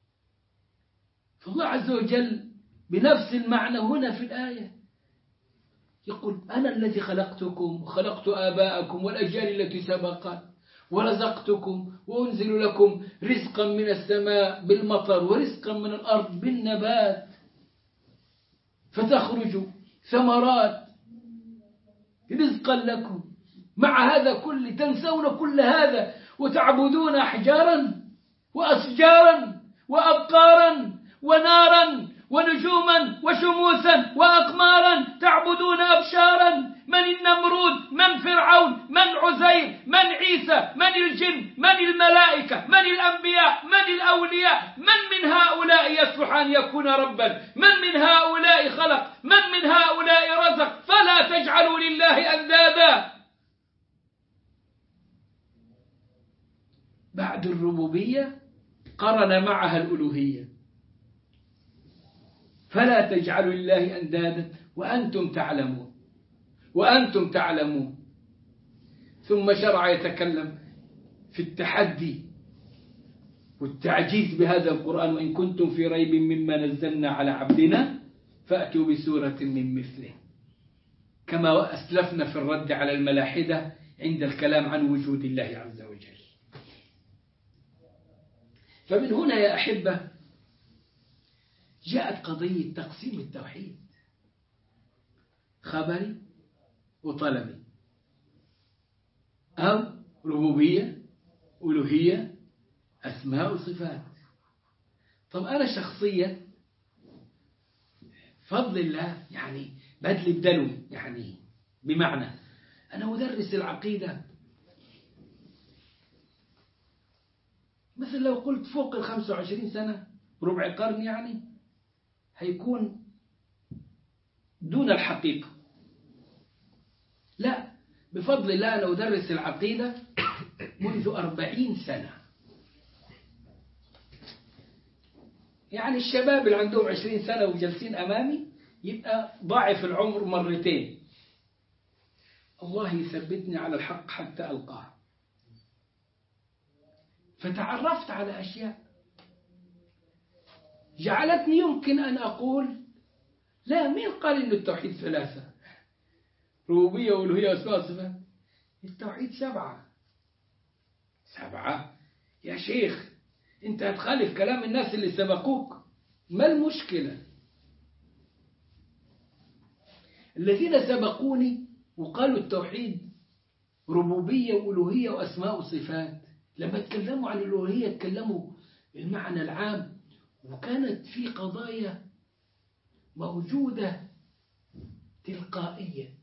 فالله عز وجل بنفس المعنى هنا في الآية يقول: أنا الذي خلقتكم وخلقت آباءكم والأجيال التي سبقت، ورزقتكم وأنزل لكم رزقا من السماء بالمطر ورزقا من الأرض بالنبات، فتخرج ثمرات رزقا لكم. مع هذا كله تنسون كل هذا وتعبدون أحجارا وأشجارا وأبقارا ونارا ونجوما وشموسا وأقمارا، تعبدون أبشارا. من النمرود، من فرعون، من عزير، من عيسى، من الجن، من الملائكة، من الأنبياء، من الأولياء، من من هؤلاء يصلح أن يكون ربا؟ من من هؤلاء خلق؟ من من هؤلاء رزق؟ فلا تجعلوا لله أندادا. بعد الربوبية قرن معها الألوهية. فلا تجعلوا لله أندادا وأنتم تعلمون وأنتم تعلمون. ثم شرع يتكلم في التحدي والتعجيز بهذا القرآن: وإن كنتم في ريب مما نزلنا على عبدنا فأتوا بسورة من مثله، كما أسلفنا في الرد على الملاحدة عند الكلام عن وجود الله عز وجل. فمن هنا يا أحبة جاءت قضية تقسيم التوحيد: خبري وطلبي، أو ربوبية ألوهية أسماء وصفات. طب أنا شخصيا فضل الله يعني بدل بدلو، يعني بمعنى أنا مدرس العقيدة، مثل لو قلت فوق الخمسة وعشرين سنة ربع قرن، يعني هيكون دون الحقيقة. لا، بفضل الله أنا أدرس العقيدة منذ أربعين سنة. يعني الشباب اللي عندهم عشرين سنة وجالسين أمامي يبقى ضاعف العمر مرتين. الله يثبتني على الحق حتى ألقاه. فتعرفت على أشياء جعلتني يمكن أن أقول: لا، مين قال إن التوحيد ثلاثة؟ ربوبية وألوهية وأسماء وصفات. التوحيد سبعة. سبعة يا شيخ، أنت هتخالف كلام الناس اللي سبقوك. ما المشكلة؟ الذين سبقوني وقالوا التوحيد ربوبية وألوهية وأسماء وصفات، لما تكلموا عن الألوهية تكلموا بالمعنى العام، وكانت في قضايا موجودة تلقائية،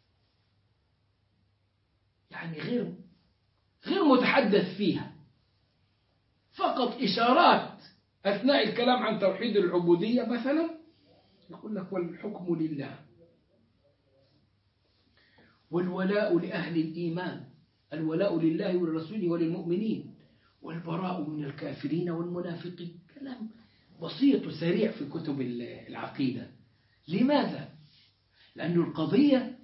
يعني غير غير متحدث فيها، فقط إشارات أثناء الكلام عن توحيد العبودية. مثلا يقول لك: والحكم لله، والولاء لأهل الإيمان، الولاء لله ولرسوله وللمؤمنين، والبراء من الكافرين والمنافقين. كلام بسيط وسريع في كتب العقيدة. لماذا؟ لأن القضية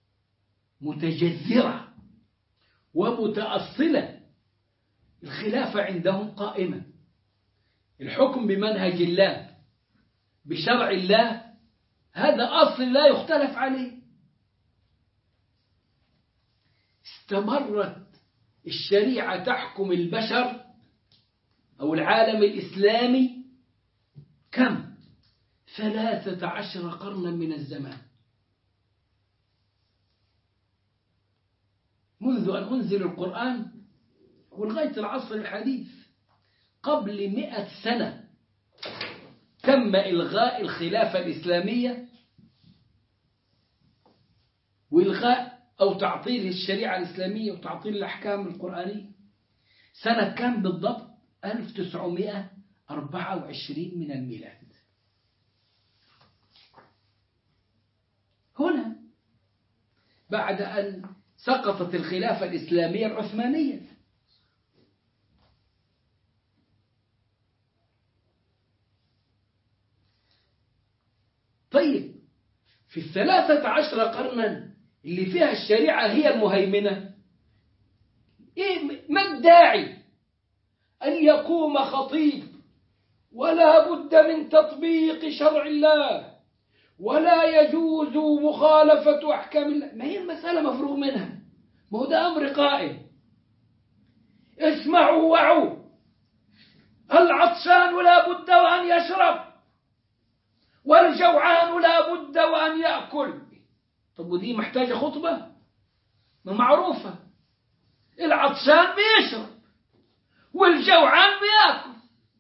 متجذرة ومتأصلة. الخلافة عندهم قائمة، الحكم بمنهج الله بشرع الله، هذا أصل لا يختلف عليه. استمرت الشريعة تحكم البشر أو العالم الإسلامي كم؟ ثلاثة عشر قرنا من الزمان، منذ أن أنزل القرآن ولغاية العصر الحديث. قبل مئة سنة تم إلغاء الخلافة الإسلامية وإلغاء أو تعطيل الشريعة الإسلامية وتعطيل الأحكام القرآنية. سنة كم بالضبط؟ ألف وتسعمائة وأربعة وعشرين من الميلاد. هنا بعد أن سقطت الخلافة الإسلامية العثمانية. طيب في الثلاثة عشر قرنا اللي فيها الشريعة هي المهيمنة، إيه ما الداعي أن يقوم خطيب ولا بد من تطبيق شرع الله ولا يجوز مخالفة أحكام الله؟ ما هي المسألة مفروغ منها، ما هو ده أمر قائم. اسمعوا وعوا، العطشان لا بد وأن يشرب والجوعان لا بد وأن يأكل. طب ودي محتاجة خطبة؟ ما معروفة، العطشان بيشرب والجوعان بيأكل.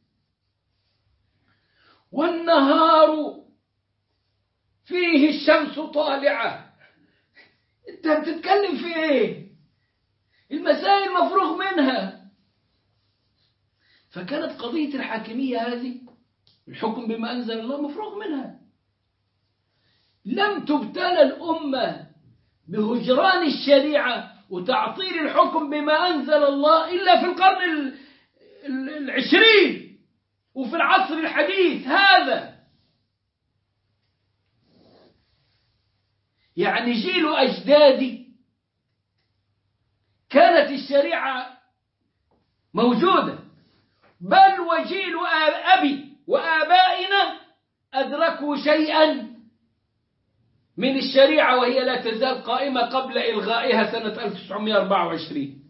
والنهار فيه الشمس طالعة، انت بتتكلم في ايه؟ المسائل مفروغ منها. فكانت قضية الحاكمية هذه، الحكم بما أنزل الله، مفروغ منها. لم تبتلى الأمة بهجران الشريعة وتعطيل الحكم بما أنزل الله إلا في القرن العشرين وفي العصر الحديث هذا. يعني جيل أجدادي كانت الشريعة موجودة، بل وجيل أبي وآبائنا أدركوا شيئا من الشريعة وهي لا تزال قائمة قبل إلغائها سنة ألف وتسعمائة وأربعة وعشرين.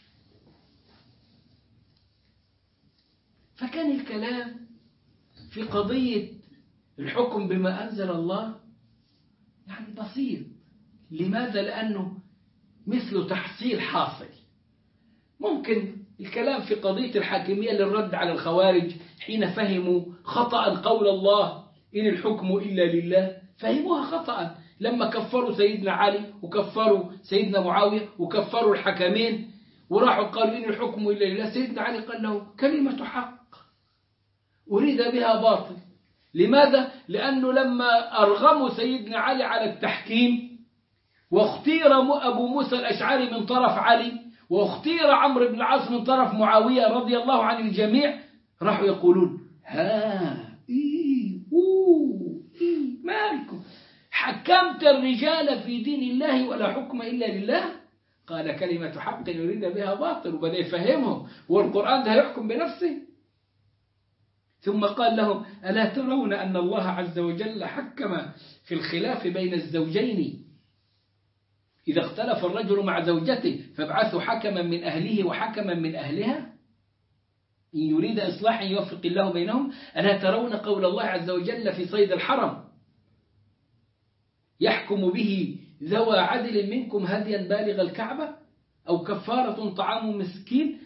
فكان الكلام في قضية الحكم بما أنزل الله يعني بسيط. لماذا؟ لأنه مثل تحصيل حاصل. ممكن الكلام في قضية الحاكمية للرد على الخوارج حين فهموا خطأ قول الله إن الحكم إلا لله، فهموها خطأ لما كفروا سيدنا علي وكفروا سيدنا معاوية وكفروا الحكمين وراحوا قالوا إن الحكم إلا لله. سيدنا علي قال له كلمة حق أريد بها باطل. لماذا؟ لأنه لما أرغموا سيدنا علي على التحكيم واختير أبو موسى الأشعري من طرف علي واختير عمرو بن العاص من طرف معاوية رضي الله عن الجميع، راحوا يقولون ها إيه أوه إيه مالكم حكمت الرجال في دين الله ولا حكم إلا لله؟ قال كلمة حق يريد بها باطل، وبدأ يفهمهم والقرآن ده يحكم بنفسه. ثم قال لهم ألا ترون أن الله عز وجل حكم في الخلاف بين الزوجين إذا اختلف الرجل مع زوجته فابعثوا حكما من أهله وحكما من أهلها إن يريد إصلاحا يوفق الله بينهم. ألا ترون قول الله عز وجل في صيد الحرم يحكم به ذوى عدل منكم هديا بالغ الكعبة أو كفارة طعام مسكين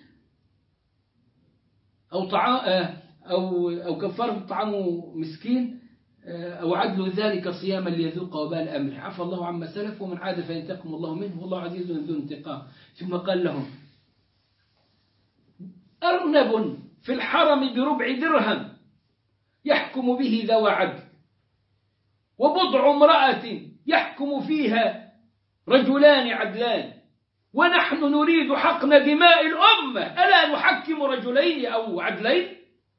أو طعام أو أو كفارة طعام مسكين أو عدل ذلك صياما ليذوق وبال أمره عفى الله عما سلف ومن عاد فينتقم الله منه والله عزيز ذو انتقام. ثم قال لهم أرنب في الحرم بربع درهم يحكم به ذوى عدل وبضع امرأة يحكم فيها رجلان عدلان ونحن نريد حقن دماء الأمة ألا نحكم رجلين أو عدلين؟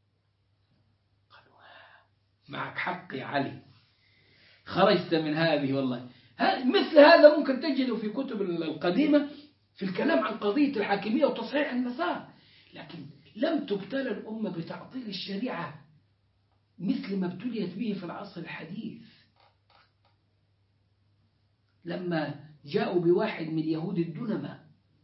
معك حق يا علي، خرجت من هذه والله. مثل هذا ممكن تجده في كتب القديمة في الكلام عن قضية الحاكمية وتصحيح المسار، لكن لم تبتلى الأمة بتعطيل الشريعة مثل ما ابتليت به في العصر الحديث. لما جاءوا بواحد من يهود الدنمة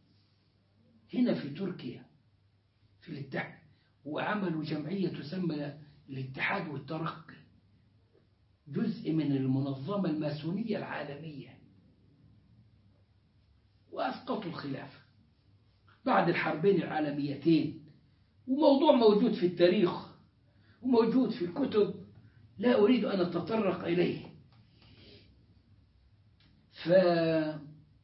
هنا في تركيا في الاتحاد، وعملوا جمعية تسمى الاتحاد والترقي، جزء من المنظمة الماسونية العالمية، وأسقطوا الخلافة بعد الحربين العالميتين. وموضوع موجود في التاريخ وموجود في الكتب، لا أريد أن أتطرق إليه. فأنا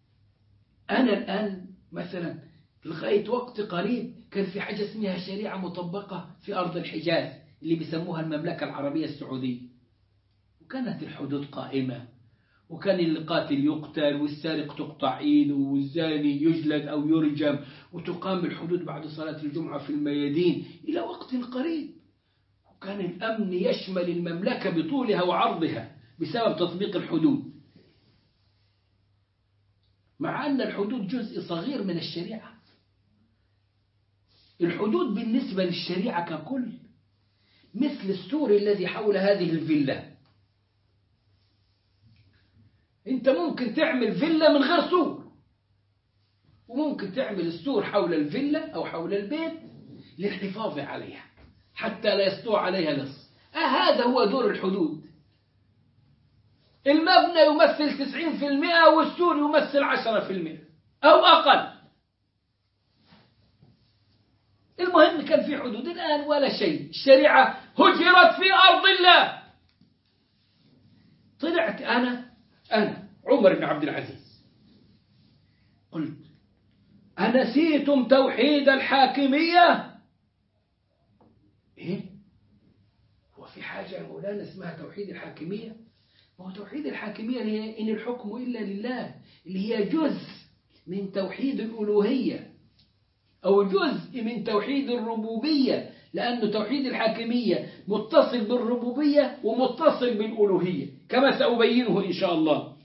الآن مثلا لغاية وقت قريب كان في حاجة اسمها شريعة مطبقة في أرض الحجاز اللي بيسموها المملكة العربية السعودية، وكانت الحدود قائمة، وكان القاتل يقتل والسارق تقطع إيده والزاني يجلد أو يرجم، وتقام الحدود بعد صلاة الجمعة في الميادين إلى وقت قريب. وكان الأمن يشمل المملكة بطولها وعرضها بسبب تطبيق الحدود، مع أن الحدود جزء صغير من الشريعة. الحدود بالنسبة للشريعة ككل مثل السور الذي حول هذه الفيلا. أنت ممكن تعمل فيلا من غير سور، وممكن تعمل السور حول الفيلا أو حول البيت للحفاظ عليها حتى لا يسطو عليها لص. آه هذا هو دور الحدود. المبنى يمثل تسعين بالمئة والسور يمثل عشرة بالمئة أو أقل. المهم كان في حدود. الآن ولا شيء، الشريعة هجرت في أرض الله. طلعت أنا أنا عمر بن عبد العزيز قلت: أنسيتم توحيد الحاكمية؟ إيه؟ هو في حاجة يا مولانا اسمها توحيد الحاكمية؟ ما هو توحيد الحاكمية اللي هي إن الحكم إلا لله، اللي هي جزء من توحيد الألوهية أو جزء من توحيد الربوبية، لأن توحيد الحاكمية متصل بالربوبية ومتصل بالألوهية كما سأبينه إن شاء الله.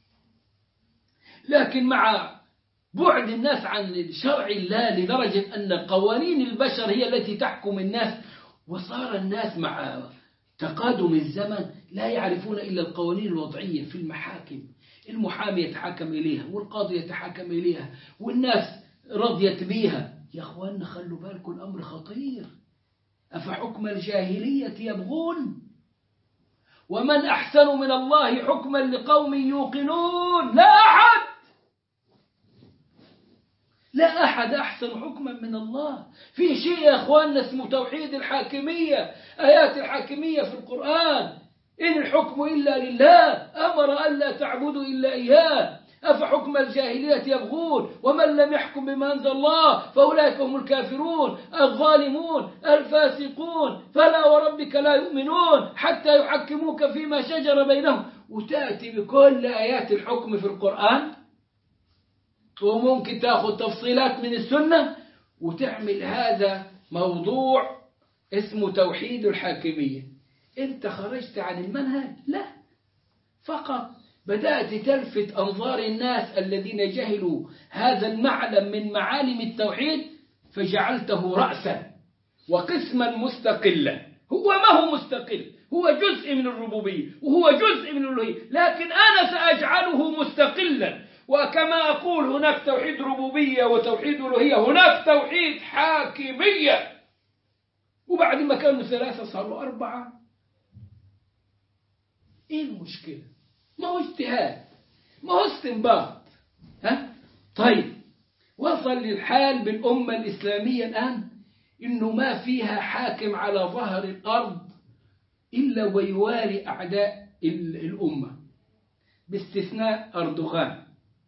لكن مع بعد الناس عن شرع الله لدرجة أن قوانين البشر هي التي تحكم الناس، وصار الناس مع تقادم الزمن لا يعرفون إلا القوانين الوضعية في المحاكم. المحامي يتحاكم إليها والقاضي يتحاكم إليها والناس رضيت بيها. يا أخواننا خلوا بالكم، الأمر خطير. أفحكم الجاهلية يبغون ومن أحسن من الله حكما لقوم يوقنون. لا أحد لا أحد أحسن حكما من الله. في شيء يا أخواننا اسمه توحيد الحاكمية. آيات الحاكمية في القرآن: إن الحكم إلا لله، أمر ألا تعبدوا إلا إياه، أفحكم الجاهلية يبغون ومن لم يحكم بما أنزل الله فأولئك هم الكافرون الظالمون الفاسقون، فلا وربك لا يؤمنون حتى يحكموك فيما شجر بينهم. وتأتي بكل آيات الحكم في القرآن، وممكن تأخذ تفصيلات من السنة وتعمل هذا موضوع اسمه توحيد الحاكمية. أنت خرجت عن المنهج؟ لا، فقط بدأت تلفت أنظار الناس الذين جهلوا هذا المعلم من معالم التوحيد، فجعلته رأسا وقسما مستقلا. هو ما هو مستقل، هو جزء من الربوبية وهو جزء من الألوهية، لكن أنا سأجعله مستقلا. وكما أقول هناك توحيد ربوبية وتوحيد ألوهية، هناك توحيد حاكمية. وبعد ما كانوا ثلاثة صاروا أربعة. إيه المشكلة؟ ما هو اجتهاد، ما هو استنباط. ها؟ طيب، وصل للحال بالأمة الإسلامية الآن إنه ما فيها حاكم على ظهر الأرض إلا ويوالي أعداء الأمة باستثناء أردوغان.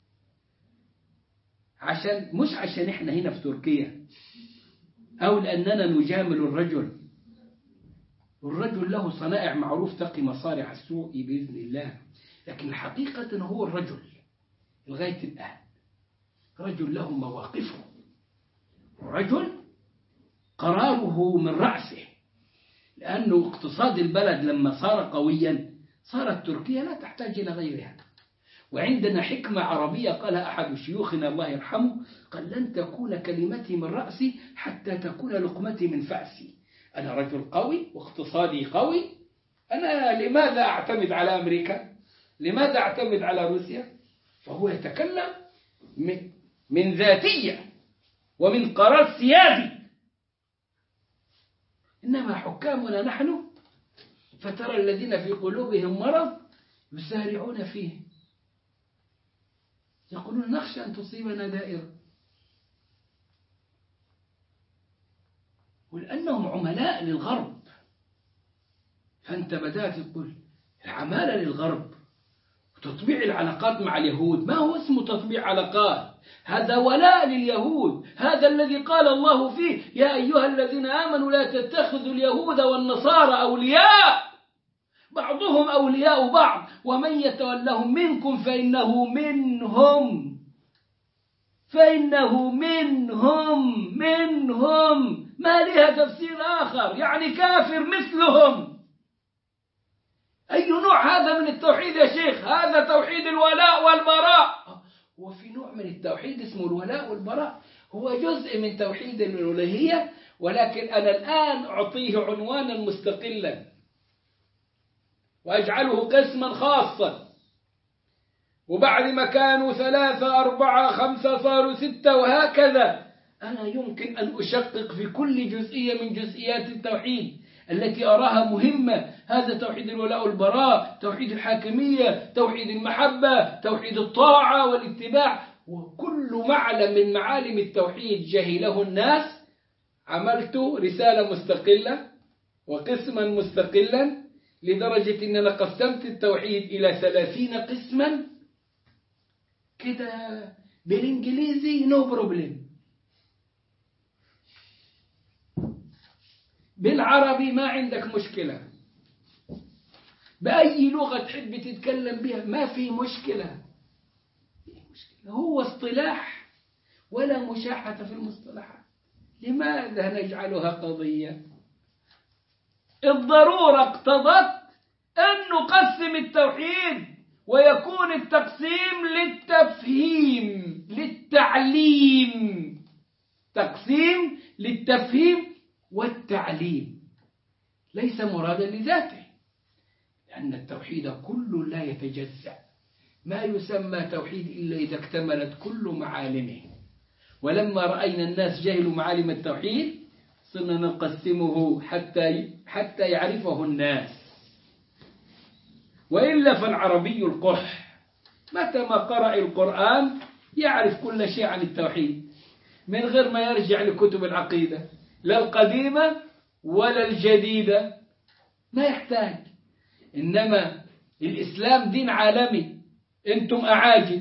عشان مش عشان إحنا هنا في تركيا أو لأننا نجامل الرجل. الرجل له صنائع معروف تقي مصارع السوء بإذن الله، لكن الحقيقة هو الرجل لغاية الآن رجل له مواقفه، رجل قراره من رأسه، لأنه اقتصاد البلد لما صار قويا صارت تركيا لا تحتاج إلى غيرها. وعندنا حكمة عربية قالها أحد شيوخنا الله يرحمه، قال: لن تكون كلمتي من رأسي حتى تكون لقمتي من فأسي. أنا رجل قوي واقتصادي قوي، أنا لماذا أعتمد على أمريكا؟ لماذا أعتمد على روسيا؟ فهو يتكلم من ذاتية، ومن قرار سيادي. إنما حكامنا نحن فترى الذين في قلوبهم مرض يسارعون فيه، يقولون نخشى أن تصيبنا دائرة، ولأنهم عملاء للغرب. فأنت بدأت تقول العمالة للغرب وتطبيع العلاقات مع اليهود. ما هو اسمه تطبيع علاقات؟ هذا ولاء لليهود، هذا الذي قال الله فيه يا أيها الذين آمنوا لا تتخذوا اليهود والنصارى أولياء بعضهم أولياء بعض ومن يتولهم منكم فإنه منهم فإنه منهم منهم ما لها تفسير آخر، يعني كافر مثلهم. أي نوع هذا من التوحيد يا شيخ؟ هذا توحيد الولاء والبراء. وفي نوع من التوحيد اسمه الولاء والبراء، هو جزء من توحيد الألوهية، ولكن أنا الآن أعطيه عنوانا مستقلا وأجعله قسما خاصا، وبعد ما كانوا ثلاثة أربعة خمسة صاروا ستة وهكذا. أنا يمكن أن أشقق في كل جزئية من جزئيات التوحيد التي أراها مهمة. هذا توحيد الولاء والبراء، توحيد الحاكمية، توحيد المحبة، توحيد الطاعة والاتباع. وكل معلم من معالم التوحيد جهله الناس عملت رسالة مستقلة وقسما مستقلا، لدرجة أن أنا قسمت التوحيد إلى ثلاثين قسما كده بالإنجليزي no problem، بالعربي ما عندك مشكلة، بأي لغة تحب تتكلم بها ما في مشكلة. هو اصطلاح ولا مشاحة في المصطلحات. لماذا نجعلها قضية؟ الضرورة اقتضت أن نقسم التوحيد ويكون التقسيم للتفهيم للتعليم، تقسيم للتفهيم والتعليم، ليس مرادا لذاته، لأن التوحيد كل لا يتجزأ، ما يسمى توحيد إلا إذا اكتملت كل معالمه. ولما رأينا الناس جهلوا معالم التوحيد صرنا نقسمه حتى حتى يعرفه الناس، وإلا فالعربي القح متى ما قرأ القرآن يعرف كل شيء عن التوحيد من غير ما يرجع لكتب العقيدة، لا القديمة ولا الجديدة، ما يحتاج. إنما الإسلام دين عالمي، أنتم أعاجم،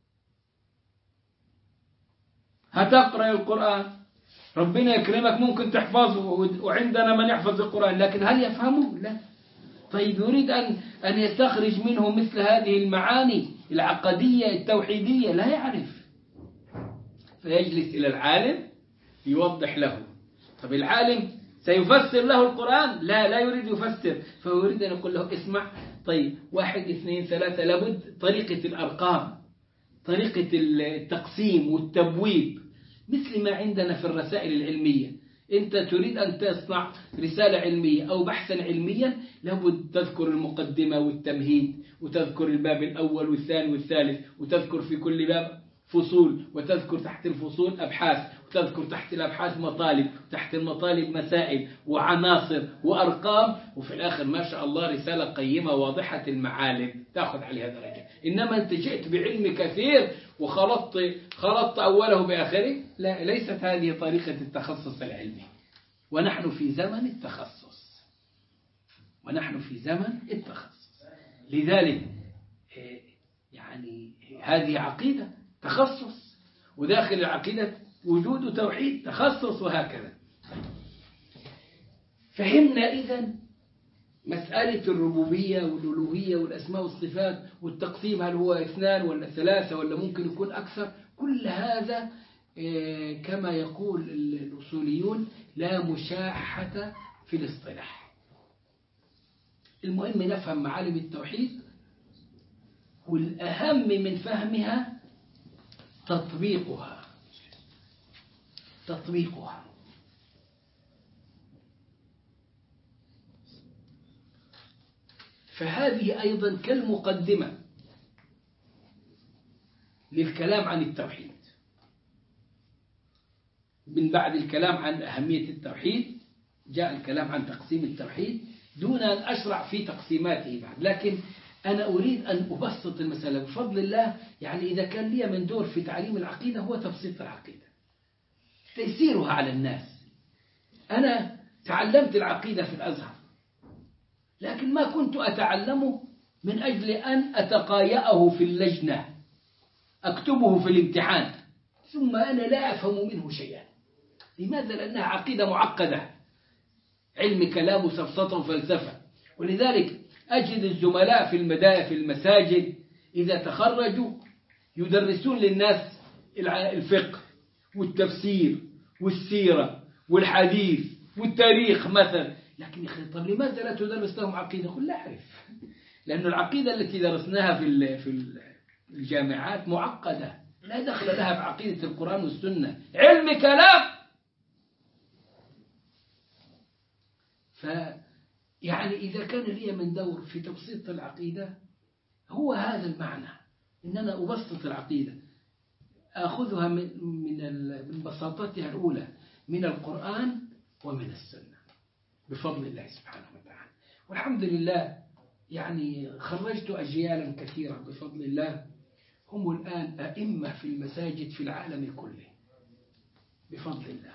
هتقرأ القرآن ربنا يكرمك ممكن تحفظه، وعندنا من يحفظ القرآن لكن هل يفهمه؟ لا. طيب يريد أن أن يستخرج منه مثل هذه المعاني العقدية التوحيدية، لا يعرف، فيجلس إلى العالم يوضح له. طب العالم سيفسر له القرآن؟ لا لا يريد يفسر، فيريد أن يقول له اسمع، طيب واحد اثنين ثلاثة، لابد طريقة الأرقام، طريقة التقسيم والتبويب، مثل ما عندنا في الرسائل العلمية. أنت تريد أن تصنع رسالة علمية أو بحثا علميا، لابد تذكر المقدمة والتمهيد، وتذكر الباب الأول والثاني والثالث، وتذكر في كل باب فصول، وتذكر تحت الفصول أبحاث، وتذكر تحت الأبحاث مطالب، وتحت المطالب مسائل وعناصر وأرقام، وفي الآخر ما شاء الله رسالة قيمة واضحة المعالم تأخذ عليها درجة. إنما أنت جئت بعلم كثير وخلطت خلطت أوله بآخره، لا، ليست هذه طريقة التخصص العلمي. ونحن في زمن التخصص، ونحن في زمن التخصص، لذلك يعني هذه عقيدة تخصص، وداخل العقيدة وجود وتوحيد تخصص، وهكذا. فهمنا إذن مسألة الربوبية والألوهية والأسماء والصفات والتقسيم، هل هو اثنان ولا ثلاثة ولا ممكن يكون أكثر؟ كل هذا كما يقول الأصوليون لا مشاحة في الاصطلاح. المهم نفهم معالم التوحيد، والأهم من فهمها تطبيقها تطبيقها فهذه أيضا كالمقدمة للكلام عن التوحيد. من بعد الكلام عن أهمية التوحيد جاء الكلام عن تقسيم التوحيد دون أن أشرع في تقسيماته بعد. لكن أنا أريد أن أبسط المسألة بفضل الله. يعني إذا كان لي من دور في تعليم العقيدة هو تبسيط العقيدة، تيسيرها على الناس. أنا تعلمت العقيدة في الأزهر، لكن ما كنت أتعلمه من أجل أن أتقايأه في اللجنة أكتبه في الامتحان ثم أنا لا أفهم منه شيئا. لماذا؟ لأنها عقيدة معقدة، علم كلام وسفسطة وفلسفة. ولذلك أجد الزملاء في المدارس في المساجد إذا تخرجوا يدرسون للناس الفقه والتفسير والسيرة والحديث والتاريخ مثلا. لكن يا أخي طب لماذا لا تدرس لهم عقيدة؟ قل لا أعرف، لأن العقيدة التي درسناها في في الجامعات معقدة لا دخل لها بعقيدة القرآن والسنة، علم كلام. ف يعني إذا كان لي من دور في تبسيط العقيدة هو هذا المعنى، إن أنا أبسط العقيدة، أخذها من من بساطتها الأولى من القرآن ومن السنة بفضل الله سبحانه وتعالى. والحمد لله يعني خرجت أجيالا كثيرة بفضل الله هم الآن أئمة في المساجد في العالم كله بفضل الله.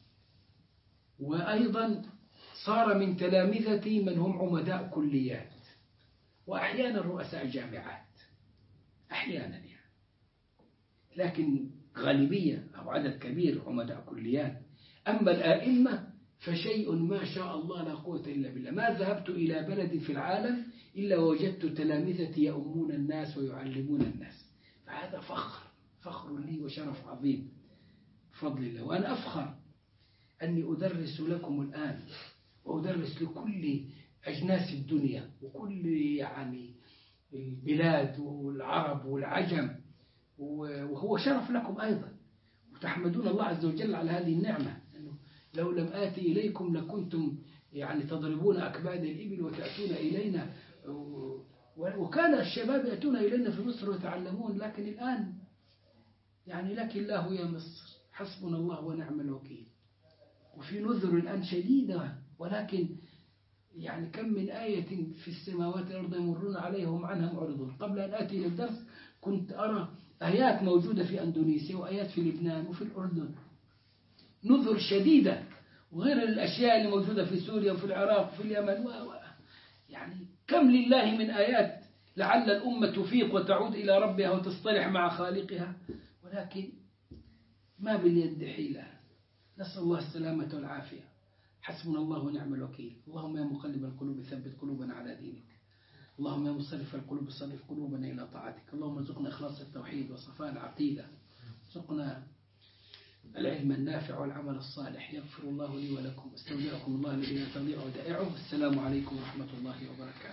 وأيضا صار من تلامذتي من هم عمداء كليات وأحيانا رؤساء جامعات أحيانا يعني. لكن غالبية أو عدد كبير عمداء كليات. أما الآئمة فشيء ما شاء الله لا قوة إلا بالله. ما ذهبت إلى بلد في العالم إلا وجدت تلامذتي يؤمون الناس ويعلمون الناس. فهذا فخر فخر لي وشرف عظيم بفضل الله. وأنا أفخر أني أدرس لكم الآن وأدرس لكل أجناس الدنيا وكل يعني البلاد والعرب والعجم، وهو شرف لكم أيضا. وتحمدون الله عز وجل على هذه النعمة، أنه لو لم آتي إليكم لكنتم يعني تضربون أكباد الإبل وتأتون إلينا. وكان الشباب يأتون إلينا في مصر ويتعلمون. لكن الآن يعني لك الله يا مصر حسبنا الله ونعم الوكيل. وفي نذر الآن شديدة، ولكن يعني كم من آية في السماوات والأرض يمرون عليها وهم عنها معرضون. قبل أن آتي للدرس كنت أرى آيات موجودة في أندونيسيا وآيات في لبنان وفي الأردن، نذر شديدة، وغير الأشياء اللي موجودة في سوريا وفي العراق وفي اليمن و... يعني كم لله من آيات لعل الأمة تفيق وتعود إلى ربها وتصطلح مع خالقها. ولكن ما باليد حيلة. نسأل الله السلامة والعافية. حسبنا الله ونعم الوكيل. اللهم يا مقلب القلوب ثبت قلوبنا على دينك. اللهم يا مصرف القلوب صرف قلوبنا إلى طاعتك. اللهم ارزقنا إخلاص التوحيد وصفاء العقيدة، ارزقنا العلم النافع والعمل الصالح. يغفر الله لي ولكم. استودعكم الله الذي لا تضيع ودائعه. السلام عليكم ورحمة الله وبركاته.